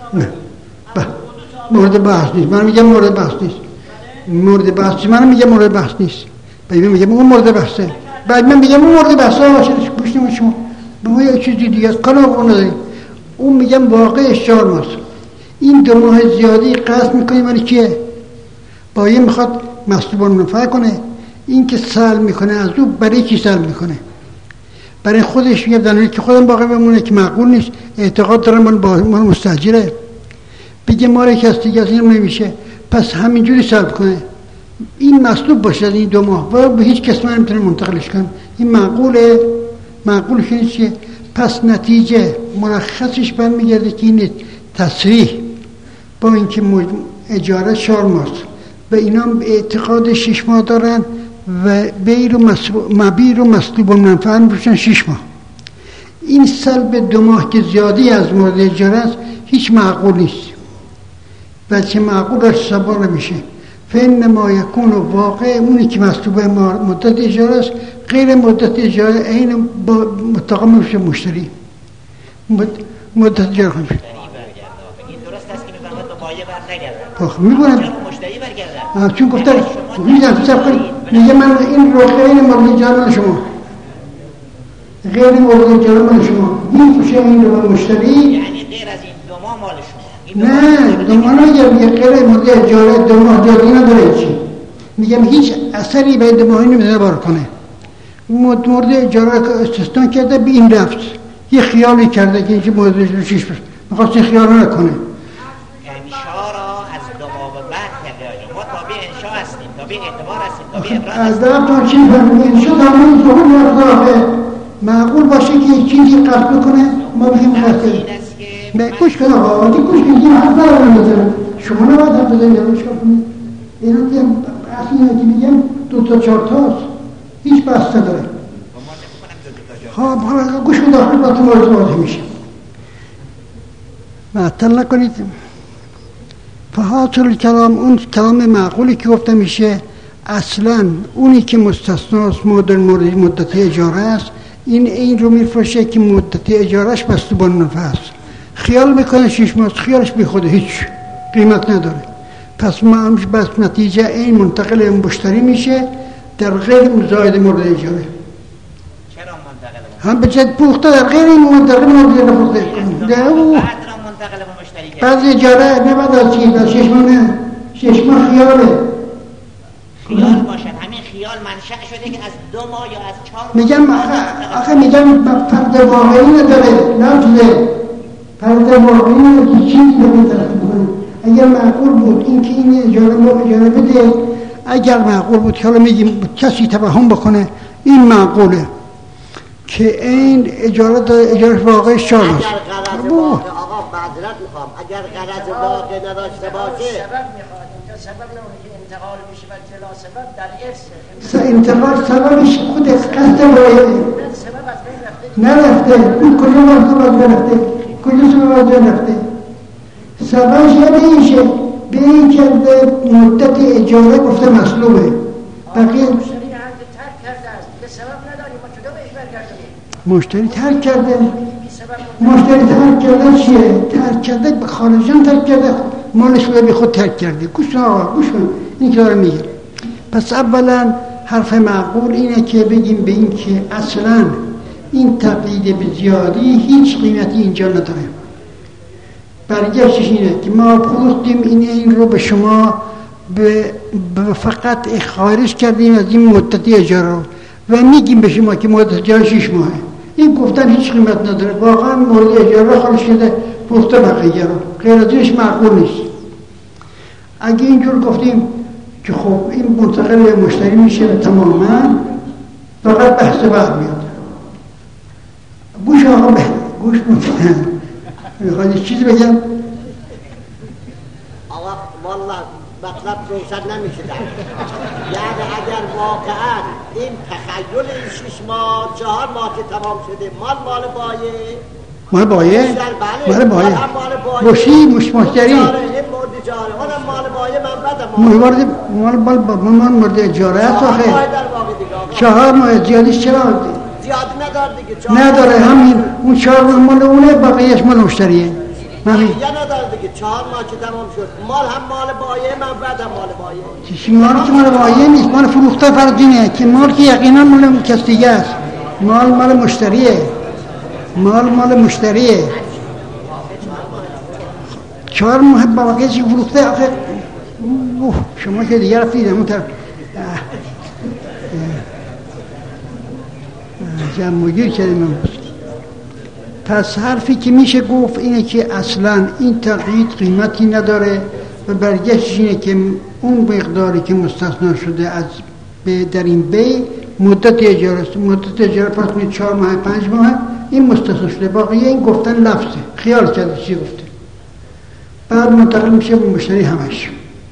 نیست. مورد بحث نیست. من میگم مورد بحث نیست. مورد بحث نیست. من میگم مورد بحث نیست. بعد میگم اون مورد بحثه. بعد من میگم اون مورد بحثه باشه. گوش نمیدید شما. به ما یک چیز دیگه است. کار اون نداریم. اون میگم واقعش 4 ماه. این 2 ماه زیادی قصد میکنی ولی کیه؟ بایه میخواد مطلوب منفعه کنه. این که سلب میکنه از او برای کی سلب میکنه؟ برای خودش. میگه دلیلی که خودم باقی بمونه که معقول نیست. اعتقاد دارم مال مستاجره. بگه مال کسی دیگه از این نمیشه، پس همینجوری سلب کنه. این مطلوب باشه از این 2 ماه و به هیچ کس من نمیتونه منتقلش کنم. این معقوله؟ معقولش نیست که پس نتیجه مرخصش برمیگرده که این تصریح با اینکه اجاره 4 ماه و اینا اعتقاد 6 ماه دارن و مبیر و مطلوب و منفعه بشن 6 ماه. این سلب 2 ماه که زیادی از مورد اجاره است هیچ معقول نیست. بلکه معقولش سبا نمیشه. فین ما یکون واقع اونی که مطلوب مدت اجاره است غیر مدت اجاره این متقام میشه مشتری مدت اجاره کنه. این درست است که میفهمد با بایه برنگردن. میگونم مشتری برگردن. چون گفتن میگم سب کنید میگه من این رو غیر مورد اجاره مال شما، غیر مورد اجاره مال شما میفروشه این رو مشتری، یعنی غیر از این 2 ماه مال شما. نه 2 ماه نمیگم، غیر مورد اجاره 2 ماه جادی نداره. چی میگم هیچ اثری به 2 ماهی نمیتونه بار کنه. مورد اجاره که استثنا کرده به این رفت، یه خیالی کرده که اینکه مورد اجاره 6 ماه میخواست این خیال رو نکنه. انشا را از 2 ماه به بعد کرده. ما تابع انشا هستیم، تابع اعتبار هستیم، تابع ابراز هستیم. از در تو چی فهمید؟ انشا تمام ظهور مقداره معقول باشه که یک چیزی قصد بکنه ما بگیم قصده. گوش کن آقا، گوش کن این حرف دارم بزنم. شما نباید حرف بزنید یا گوش کنید. اینا که اصلی که میگم 2 تا 4 تاست، هیچ بحث نداره. خب گوش کن داخل با تو مورد واضح میشه. معطل نکنید. فحاصل کلام اون کلام معقولی که گفته میشه اصلا اونی که مستثناست مدت اجاره است این رو میفروشه که مدت اجارهش مطلوب منفعه است. خیال میکنه 6 ماه، خیالش بی خوده هیچ قیمت نداره. پس نتیجه این منتقل مشتری میشه در غیر مزاید مورد اجاره. چرا؟ هم به جد پخته در غیر این منطقه مورد نفوخته بعد را منتقل به مشتری کرد. بعد اجاره نباید از چیز از 6 ماه خیاله خیال باشد. همین خیال منشأ شده که از 2 ماه یا از 4 ماه میگم آخه میگم فرد واقعی نداره لفظه فرد واقعی نداره که چیزی رو طرف بکنه. اگر معقول بود این که این اجاره بده، اگر معقول بود که حالا میگیم کسی توهم بکنه این معقوله که این اجاره واقعی شان است. اگر غرض واقع آقا معذرت میخوام، اگر غرض واقع نداشته باشه سبب میخواد اینجا سبب نمونه که انتقال میشه و جلا سبب در ارث انتقال سببش خود قصد واقعه سبب از بین رفته این کجا مرتبط رفته کجا سبب رفته سببش یادیشه به این که به مدت اجاره گفته مطلوبه بقیه مشتری ترک کرده. مشتری ترک کرده چیه؟ ترک کرده به خارجان ترک کرده، مالش رو بی خود ترک کرده. گوش کن این که داره میگه. پس اولا حرف معقول اینه که بگیم به این که اصلا این تقیید به زیادی هیچ قیمتی اینجا نداره. برگشتش اینه که ما پروختیم این رو به شما فقط خارج کردیم از این مدتی اجاره و میگیم به شما که مدت اجاره 6 ماهه. این گفتن هیچ قیمت نداره، واقعا مورد اجاره خارج شده پخته بقیه رو، غیر از اینش معقول نیست. اگه اینجور گفتیم که خب این منتقل به مشتری میشه تماما فقط بحث بعد میاد. گوش آقا گوش مطمئن میخواد یه چیزی بگم؟ آقا والله مطلب روشن نمیشه در یعنی اگر واقعا این تخیل این 6 ماه 4 ماه که تمام شده مال بایه مال بایه؟ مال بایه باشی مشتری این مورد اجاره اونم مال بایه من بعد مال مورد اجاره است آخه 4 ماه زیادیش چرا؟ زیادی نداره دیگه نداره همین اون 4 ماه مال اونه بقیهش مال مشتریه. یا نداره دیگه 4 ماه که تمام شد مال هم مال بایه من بعدم مال بایه. چی مال که مال بایه نیست، مال فروخته فرضینه که مال که یقینا مال کس دیگه است. مال مشتریه. مال مشتریه. 4 ماه باقی چی فروخته آخه شما که دیگه رفتید اون طرف جمع‌گیر کردیم. پس حرفی که میشه گفت اینه که اصلا این تقیید قیمتی نداره و برگشتش اینه که اون مقداری که مستثنا شده از در این بی مدت اجاره است. مدت اجاره پس می 4 ماه 5 ماه این مستثنا شده، باقی این گفتن لفظه، خیال کرده چی گفته، بعد منتقل میشه به مشتری همش.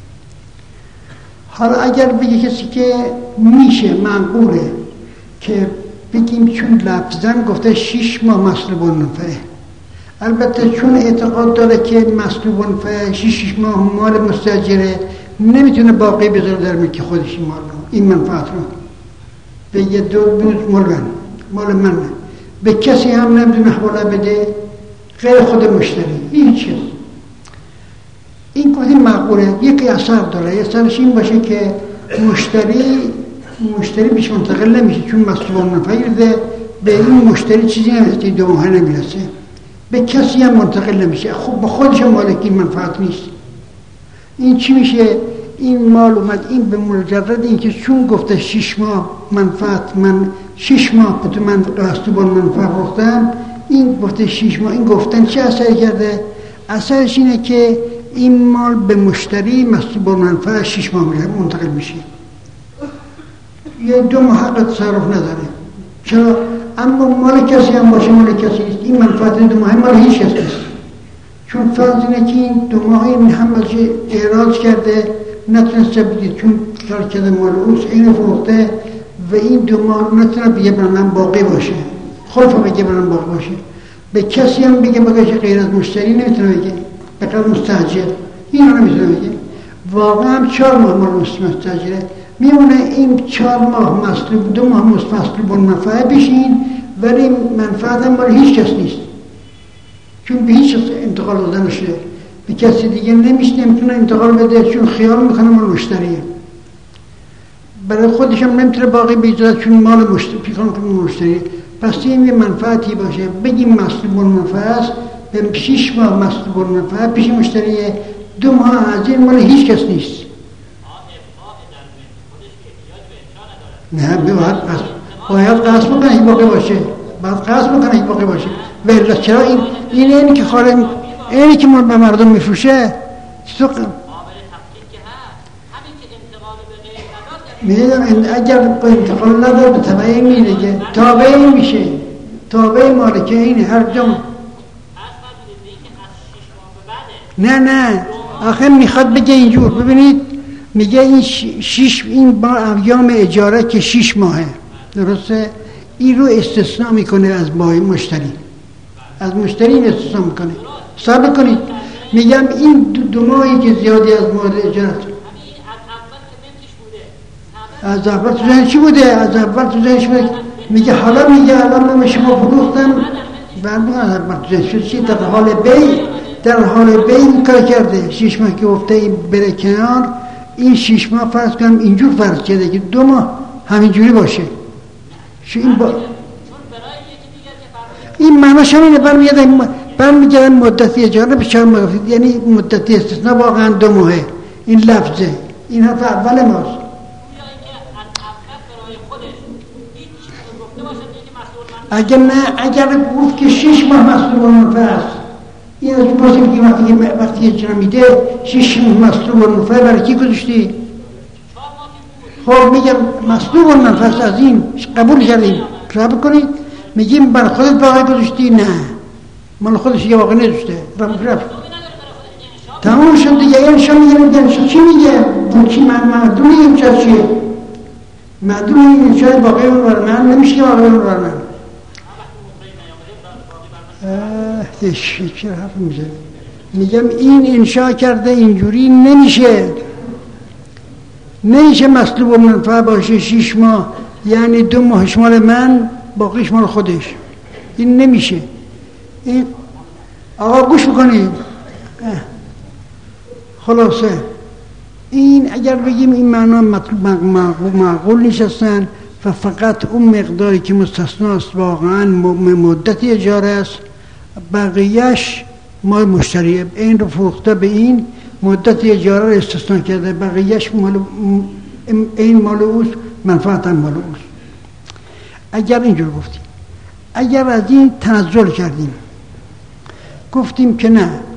حالا اگر بگه کسی که میشه معقوله که بگیم چون لفظاً گفته 6 ماه مسلوب النفعه، البته چون اعتقاد داره که مسلوب النفعه 6 ماه مال مستاجره نمیتونه باقی بذاره در ملک خودش این مال رو، این منفعت رو بگه 2 روز مال من به کسی هم نمیتونه حواله بده غیر خود مشتری هیچ چیز. این گفته معقوله. یکی اثر داره، اثرش این باشه که مشتری بیش منتقل نمیشه چون مسلوب النفعه به این مشتری چیزی نمیرسه، 2 ماه نمیرسه، به کسی هم منتقل نمیشه، خب به خودش مالکی منفعت نیست. این چی میشه؟ این مال اومد این به مجرد اینکه چون گفته 6 ماه منفعت، من 6 ماه به تو من مسلوب النفعه گفتم، این گفته 6 ماه، این گفتن چه اثری کرده؟ اثرش اینه که این مال به مشتری مسلوب النفعه 6 ماه منتقل میشه. یه 2 ماه حق تصرف نداره. چرا؟ اما مال کسی هم باشه مال کسی نیست. این منفعت 2 ماه مال هیچ کس نیست. چون فرض اینه که این 2 ماه این هم از اعراض کرده نتونسته بگید چون کار کرده مال اوست اینو فروخته و این 2 ماه نتونه بگه برنم باقی باشه، خلفه بگه برنم باقی باشه. به کسی هم بگه بگه غیر از مشتری نمیتونه بگه، به قدر مستاجر این رو نمیتونه بگه. واقعا هم 4 ماه مال مستاجره میمونه، این 4 ماه مسلوب 2 ماه مسلوب النفعه بشین، ولی منفعت هم مال هیچ کس نیست چون به هیچ انتقال داده نشه، به کسی دیگه نمیتونه انتقال بده چون خیال میکنه مال مشتریه، برای خودش هم نمیتونه باقی بگذاره چون مال مشتری پس این یه منفعتی باشه. بگیم مطلوب المنفعه است، به 6 ماه مطلوب المنفعه پیش مشتریه، 2 ماه از این مال هیچ کس نیست. نه باید قصد بکنه این باقی باشه، باید قصد بکنه این باقی باشه. ولی چرا اینی که خاله اینی که به مردم میفروشه میدونم اگر انتقال نداره به تبعه میده، تابعه میشه، تابعه مالکه اینه هر جا. نه آخه میخواد بگه اینجور، ببینید میگه این این با ایام اجاره که 6 ماهه، درسته؟ این رو استثناء میکنه از بای مشتری، از مشتری این استثناء میکنه. حساب کنید میگم این 2 ماهی که زیادی از مورد اجاره از اول تو ذهنش بوده، از اول تو ذهنش بوده. میگه حالا میگه الان من شما فروختم بعد از اول تو ذهنش چی در حال بی کار کرده. 6 ماه که گفته این بره کنار، این 6 ماه فرض کنم اینجور فرض کرده که 2 ماه همینجوری باشه. این معناش همینه، برمیگردن مدتی اجاره به 4 ماه، یعنی مدتی استثناء واقعا 2 ماهه. این لفظه، این حرف اول ماست. اگر گفت که 6 ماه مطلوب المنفعه است، این از اون پاسیم که وقتی اجرا میده 6 ماه مطلوب المنفعه برای کی گذاشتی؟ خب میگم مطلوب المنفعه از این قبول کردیم، رب کنید. میگیم برای خودت باقی گذاشتی؟ نه، مال خودش یه واقع نداشته، رب تمام شد دیگه. انشا میگه چی میگه؟ چی معدولی انشا چیه؟ معدولی انشا باقی اون برای من نمیشه، باقی اون برای من چرا حرف میزنه؟ میگم این انشا کرده اینجوری نمیشه مطلوب منفعه باشه 6 ماه، یعنی 2 ماهش مال من باقیش مال خودش. این نمیشه. این آقا گوش بکنید. خلاصه این اگر بگیم این معنا مطلوب معقول نشستن و فقط اون مقداری که مستثناست واقعا مدتی اجاره است، بقیهش مال مشتریه. این رو فروخته به این مدت اجاره رو استثناء کرده، بقیهش این مال اوست، منفعت هم مال اوست. اگر اینجور گفتیم، اگر از این تنزل کردیم گفتیم که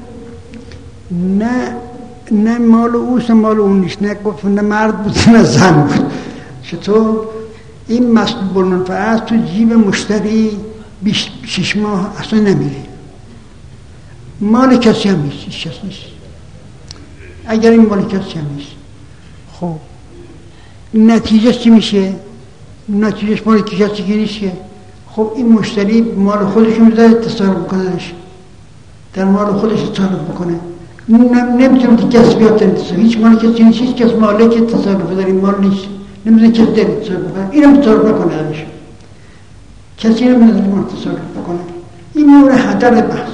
نه مال اوست مال اون نیست، نه گفت نه مرد بود نه زن بود، چطور؟ این مطلوب المنفعه تو جیب مشتری 6 ماه اصلا نمیره، مال کسی هم نیست، هیچ کس نیست. اگر این مال کسی هم نیست، خب نتیجه چی میشه؟ نتیجهش مال کسی که نیست که. خب این مشتری مال خودش میذاره تصرف بکنهش، در مال خودش تصرف بکنه، نمیتونه که کسی بیاد تصرف. هیچ مال کسی نیست، هیچ کس مالک تصرف در این مال نیست، نمیتونه کسی در تصرف بکنه، اینم تصرف نکنه ازش، کسی نمیتونه مال تصرف بکنه. این مورد هدر بحث،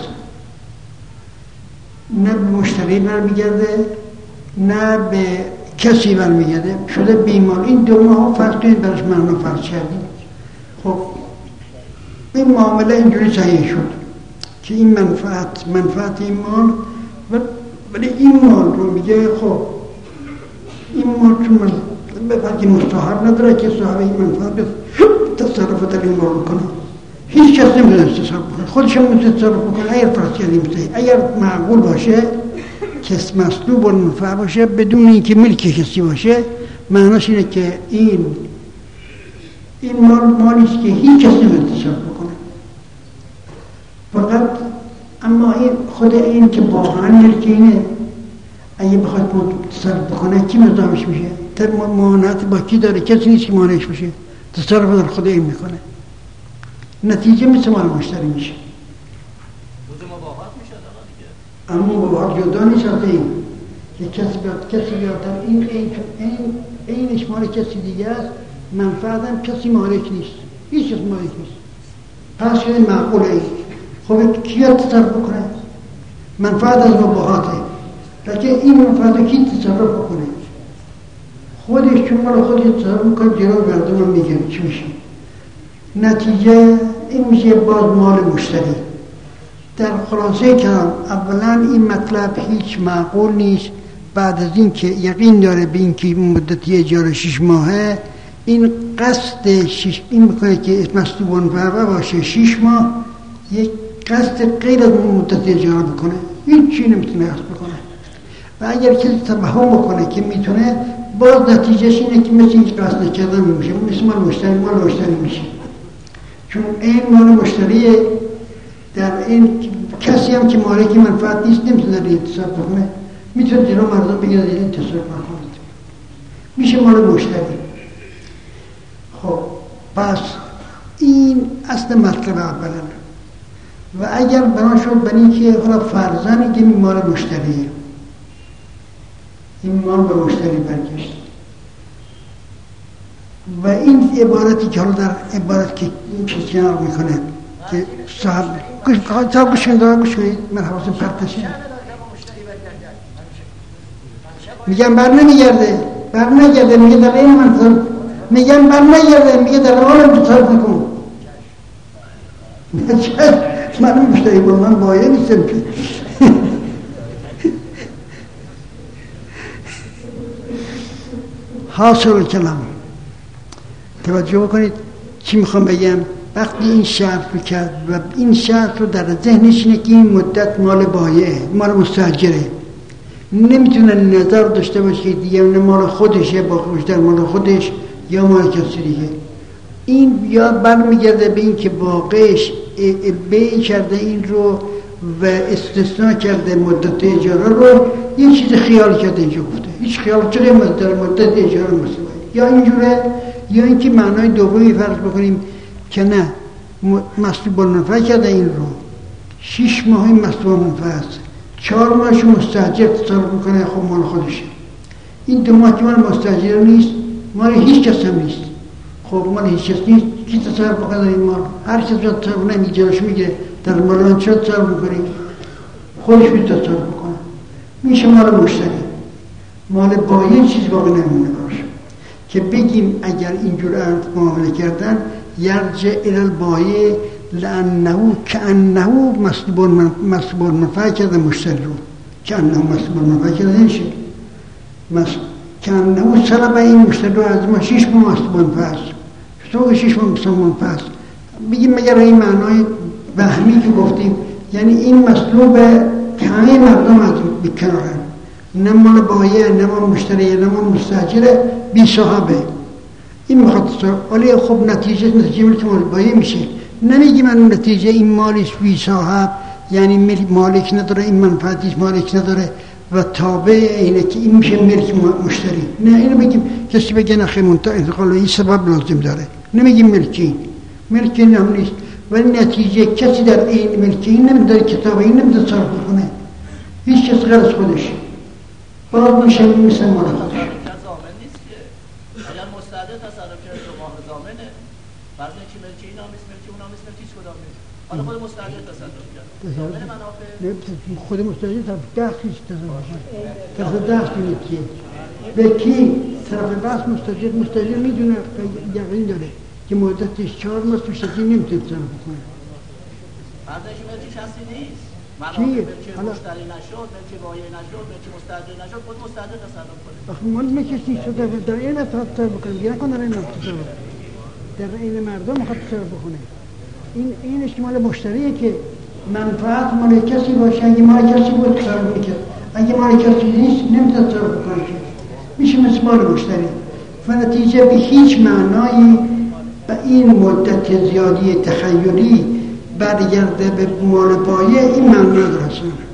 نه به مشتری برمیگرده نه به کسی برمیگرده، شده بیمار. این 2 ماه فرض کنید براش معنا فرض کردیم. خب این معامله اینجوری صحیح شد که این منفعت این مال، ولی این مال رو میگه خب این مال چون من به فرقی مستحب نداره که صاحب این منفعت تصرف در این مال کنه، هیچ کس نمیتونه تصرف کنه، خودش هم میتونه تصرف کنه. اگر فرض کردیم اگر معقول باشه کس مطلوب و منفعه باشه بدون اینکه ملک کسی باشه، معناش اینه که این مالیست که هیچ کسی نمیتونه تصرف بکنه. فقط اما این خود این که واقعا ملک اینه، اگه بخواد تصرف بکنه کی مزاحمش میشه؟ مانعت با کی داره؟ کسی نیست که مانعش بشه، تصرف در خود این میکنه، نتیجه مثل مال مشتری میشه. اما مباحات جدا نیست از این که کسی بیاد این اشمال کسی دیگه است، منفعت هم کسی مالک نیست، هیچ کس مالک نیست. پس شده معقول این. خب کیا تصرف بکنه؟ منفعت از مباحاته، لیکن این منفعت رو کی تصرف بکنه؟ خودش، چون مال خودش تصرف میکنه جلو مردم هم میگه چی میشه؟ نتیجه این میشه باز مال مشتری. در خلاصه کلام اولا این مطلب هیچ معقول نیست بعد از این که یقین داره به این که مدتی اجاره 6 ماهه این قصد این میکنه که مطلوب منفعه باشه 6 ماه یک قصد غیر از مدت اجاره بکنه هیچ چی نمیتونه قصد بکنه و اگر کسی تفهم بکنه که میتونه باز نتیجهش اینه که مثل این قصد نکردن میشه مثل مال مشتری میشه چون این مال مشتریه در این کسی هم که مالک منفعت نیست نمیتونه داره تصرف بکنه میتونه جلو مردم بگیره این تصرف نکنید میشه مال مشتری. خب پس این اصل مطلب اولا و اگر بنا شد برای که حالا فرضاً که این مال مشتریه این مال به مشتری برگشت و این عبارتی که حالا در عبارت که کسی نقل میکنه که صاحب گوش کنید من حواسم پرتشه میگم بر نمیگرده میگه در این من میگم بر نگرده میگه در آنم تصرف نکن من مشتری با من بایه نیستم که حاصل کلام توجه بکنید چی میخوام بگم وقتی این شرط رو کرد و این شرط رو در ذهنش اینه که این مدت مال بایعه مال مستاجره نمیتونه نظر داشته باشه که دیگه مال خودشه باقیش در مال خودش یا مال کسی دیگه این یا برمیگرده به این که واقعش بیع کرده این رو و استثناء کرده مدت اجاره رو یه چیز خیال کرده اینجا گفته هیچ خیال چه قیمت داره مدت اجاره مسئله یا اینجوره یا اینکه معنای دومی فرض بکنیم که نه مطلوب المنفعه کرده این رو 6 ماهی مطلوب المنفعه است 4 ماهش مستاجر تصرف میکنه خب مال خودشه این 2 ماه که مال مستاجر نیست مال هیچ کس هم نیست خب مال هیچ کس نیست کی تصرف بکنه این مال هر کس را تصرف نمیگیرش میگه در مال من چرا تصرف میکنی خودش می تصرف بکنه میشه مال مشتری مال بایع چیز باقی نمونه باشه که بگیم اگر اینجور معامله کردن یرجع الی البایع لانه کانه مسلوب المنفعه کرده مشتری رو کانه مسلوب المنفعه کرده نشه کانه سلب این مشتری رو از ما 6 ماه مسلوب المنفعه است چطور 6 ماه مسلوب المنفعه است بگیم مگر این معنای وهمی که گفتیم یعنی این مسلوب همه مردم از بکنارن نه مال بایع نه مال مشتری نه مال مستاجره بی صاحبه این مخاطب ولی خب نتیجه ملک مال بایع میشه نمیگی من نتیجه این مالش بی صاحب یعنی مالک نداره این منفعتیش مالک نداره و تابع اینه که این میشه ملک مشتری نه اینو بگیم کسی بگه نخی منتها انتقال این سبب لازم داره نمیگیم ملکی هم نیست ولی نتیجه کسی در این ملکی نمیداره کتاب این نمیداره تصرف کنه هیچ کس غیر از خودش باز میشه مثل مال خودش زامن نیست که اگر مستعد تصرف کرده 2 ماه زامنه فرض اینکه ملکی اینا هم ملکی اونا هم ملکی هیچ کدام نیست حالا خود مستعد تصرف کرد زامن منافع خود مستعد طرف دخلش تصرف طرف دخل یکیه به کی طرف بحث مستعد میدونه یقین داره که مدتش 4 ماه توش چیزی نمیتونه تصرف کنه فرضش ملکی کسی نیست منافع ملکی مشتری نشد ملکی بایع نشد ملکی مستاجر نشد خود مستعد تصرف کنه آخه مال ملکی شده در این تصرف بکنه دیگه نکنه در این تصرف در این مردم میخواد تصرف بکنه این اشتمال مشتریه که منفعت مال کسی باشه اگه مال کسی بود تصرف میکرد اگه مال کسی نیست نمیتونه تصرف بکنه میشه مثل مال مشتری و نتیجه به هیچ معنایی و این مدت زیادی تخیلی برگرده به مال بایع این معنی نداره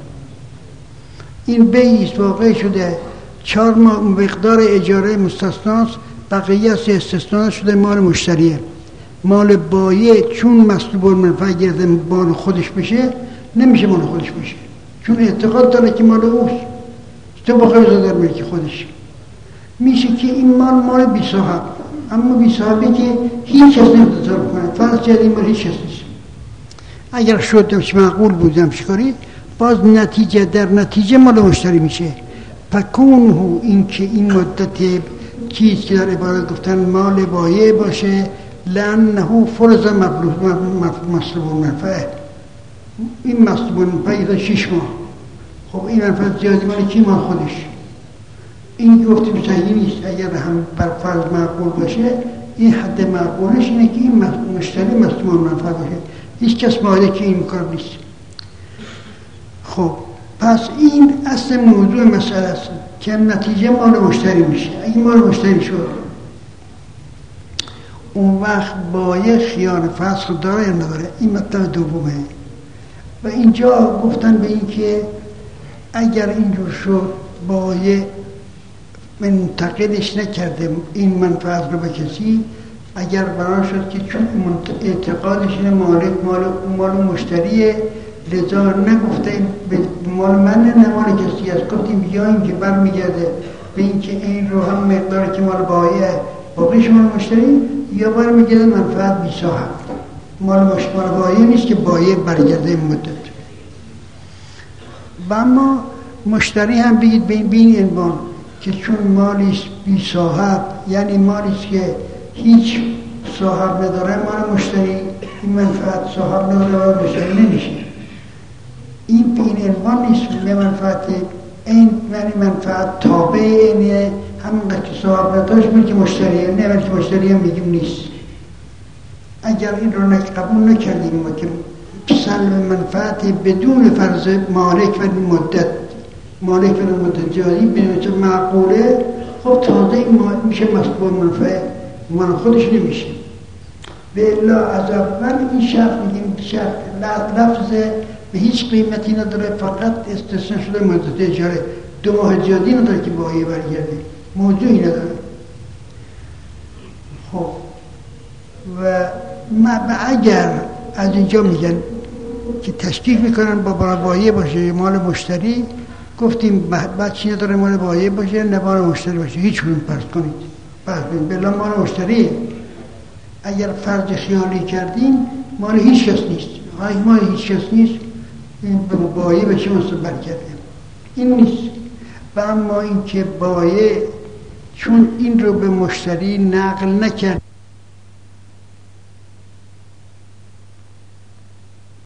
این بیعی واقع شده 4 ماه مقدار اجاره مستثناست بقیه از استثناء شده مال مشتریه مال بایع چون مسلوب المنفعه گرده مال خودش بشه نمیشه مال خودش بشه چون اعتقاد داره که مال اوست تو بخیر در ملک خودش میشه که این مال بی صاحب اما بی صاحبی که هیچ کس نمیتونه کنه فرض کرد این مال هیچ کس نیست اگر شدمش معقول بودم شکاری باز در نتیجه مال مشتری میشه فکونه این که این مدت چیز که در عبارت گفتن مال بایع باشه لأنه فرض مطلوب المنفعه. این مطلوب المنفعه 6 ماه. خب این منفعت زیادی مال کی؟ مال خودش. این گفتیم صحیح نیست. اگر هم بر فرض معقول باشه، این حد معقولش اینه که این مشتری مطلوب المنفعه باشه. هیچ کس مالک این کار نیست. خب پس این اصل موضوع مسئله است که نتیجه مال مشتری میشه. اگه مال مشتری شد، اون وقت بایع خیار فسخ داره یا نداره؟ این مطلب دومه. و اینجا گفتن به این که اگر اینجور شد بایع منتقلش نکرده این منفعت رو به کسی، اگر برای شد که چون اعتقادش اینه مالک مال مشتریه، لذا نگفته مال من نه مال کسی است، گفتیم یا این که برمیگرده به این که این رو هم مقداری که مال بایع باقیش مال مشتری، یا برمیگرده منفعت بی صاحب مال بایع نیست که بایع برگرده این مدت. و اما مشتری هم بگید به این عنوان که چون مالیست بی صاحب، یعنی مالیست که هیچ صاحب نداره، مال مشتری، این منفعت صاحب نداره و مشتری نمیشه. این به این عنوان نیست به منفعت این، یعنی منفعت تابع اینه، همونقدر که صاحب نداشت ملک مشتریه، نه ملک مشتری هم میگیم نیست. اگر این رو قبول نکردیم ما که سلب منفعت بدون فرض مالک و مدت جاری به معقوله، خب تازه این میشه مسبوق منفعه، مال خودش نمیشه. به الا از اول این شرط میگیم شرط لفظ به هیچ قیمتی نداره، فقط استثناء شده مدت اجاره 2 ماه زیادی نداره که بایع برگرده، موضوعی نداره. خب و اگر از اینجا میگن که تشکیک میکنن با بایع باشه مال مشتری، گفتیم بعد چی نداره مال بایع باشه نه مال مشتری باشه، هیچ کنون فرض کنید بلا مال مشتریه. اگر فرض خیالی کردیم مال هیچ کس نیست، مال هیچ کس نیست، این به بایع به چه مصطفر برگرده، این نیست. و اما این که بایع چون این رو به مشتری نقل نکرد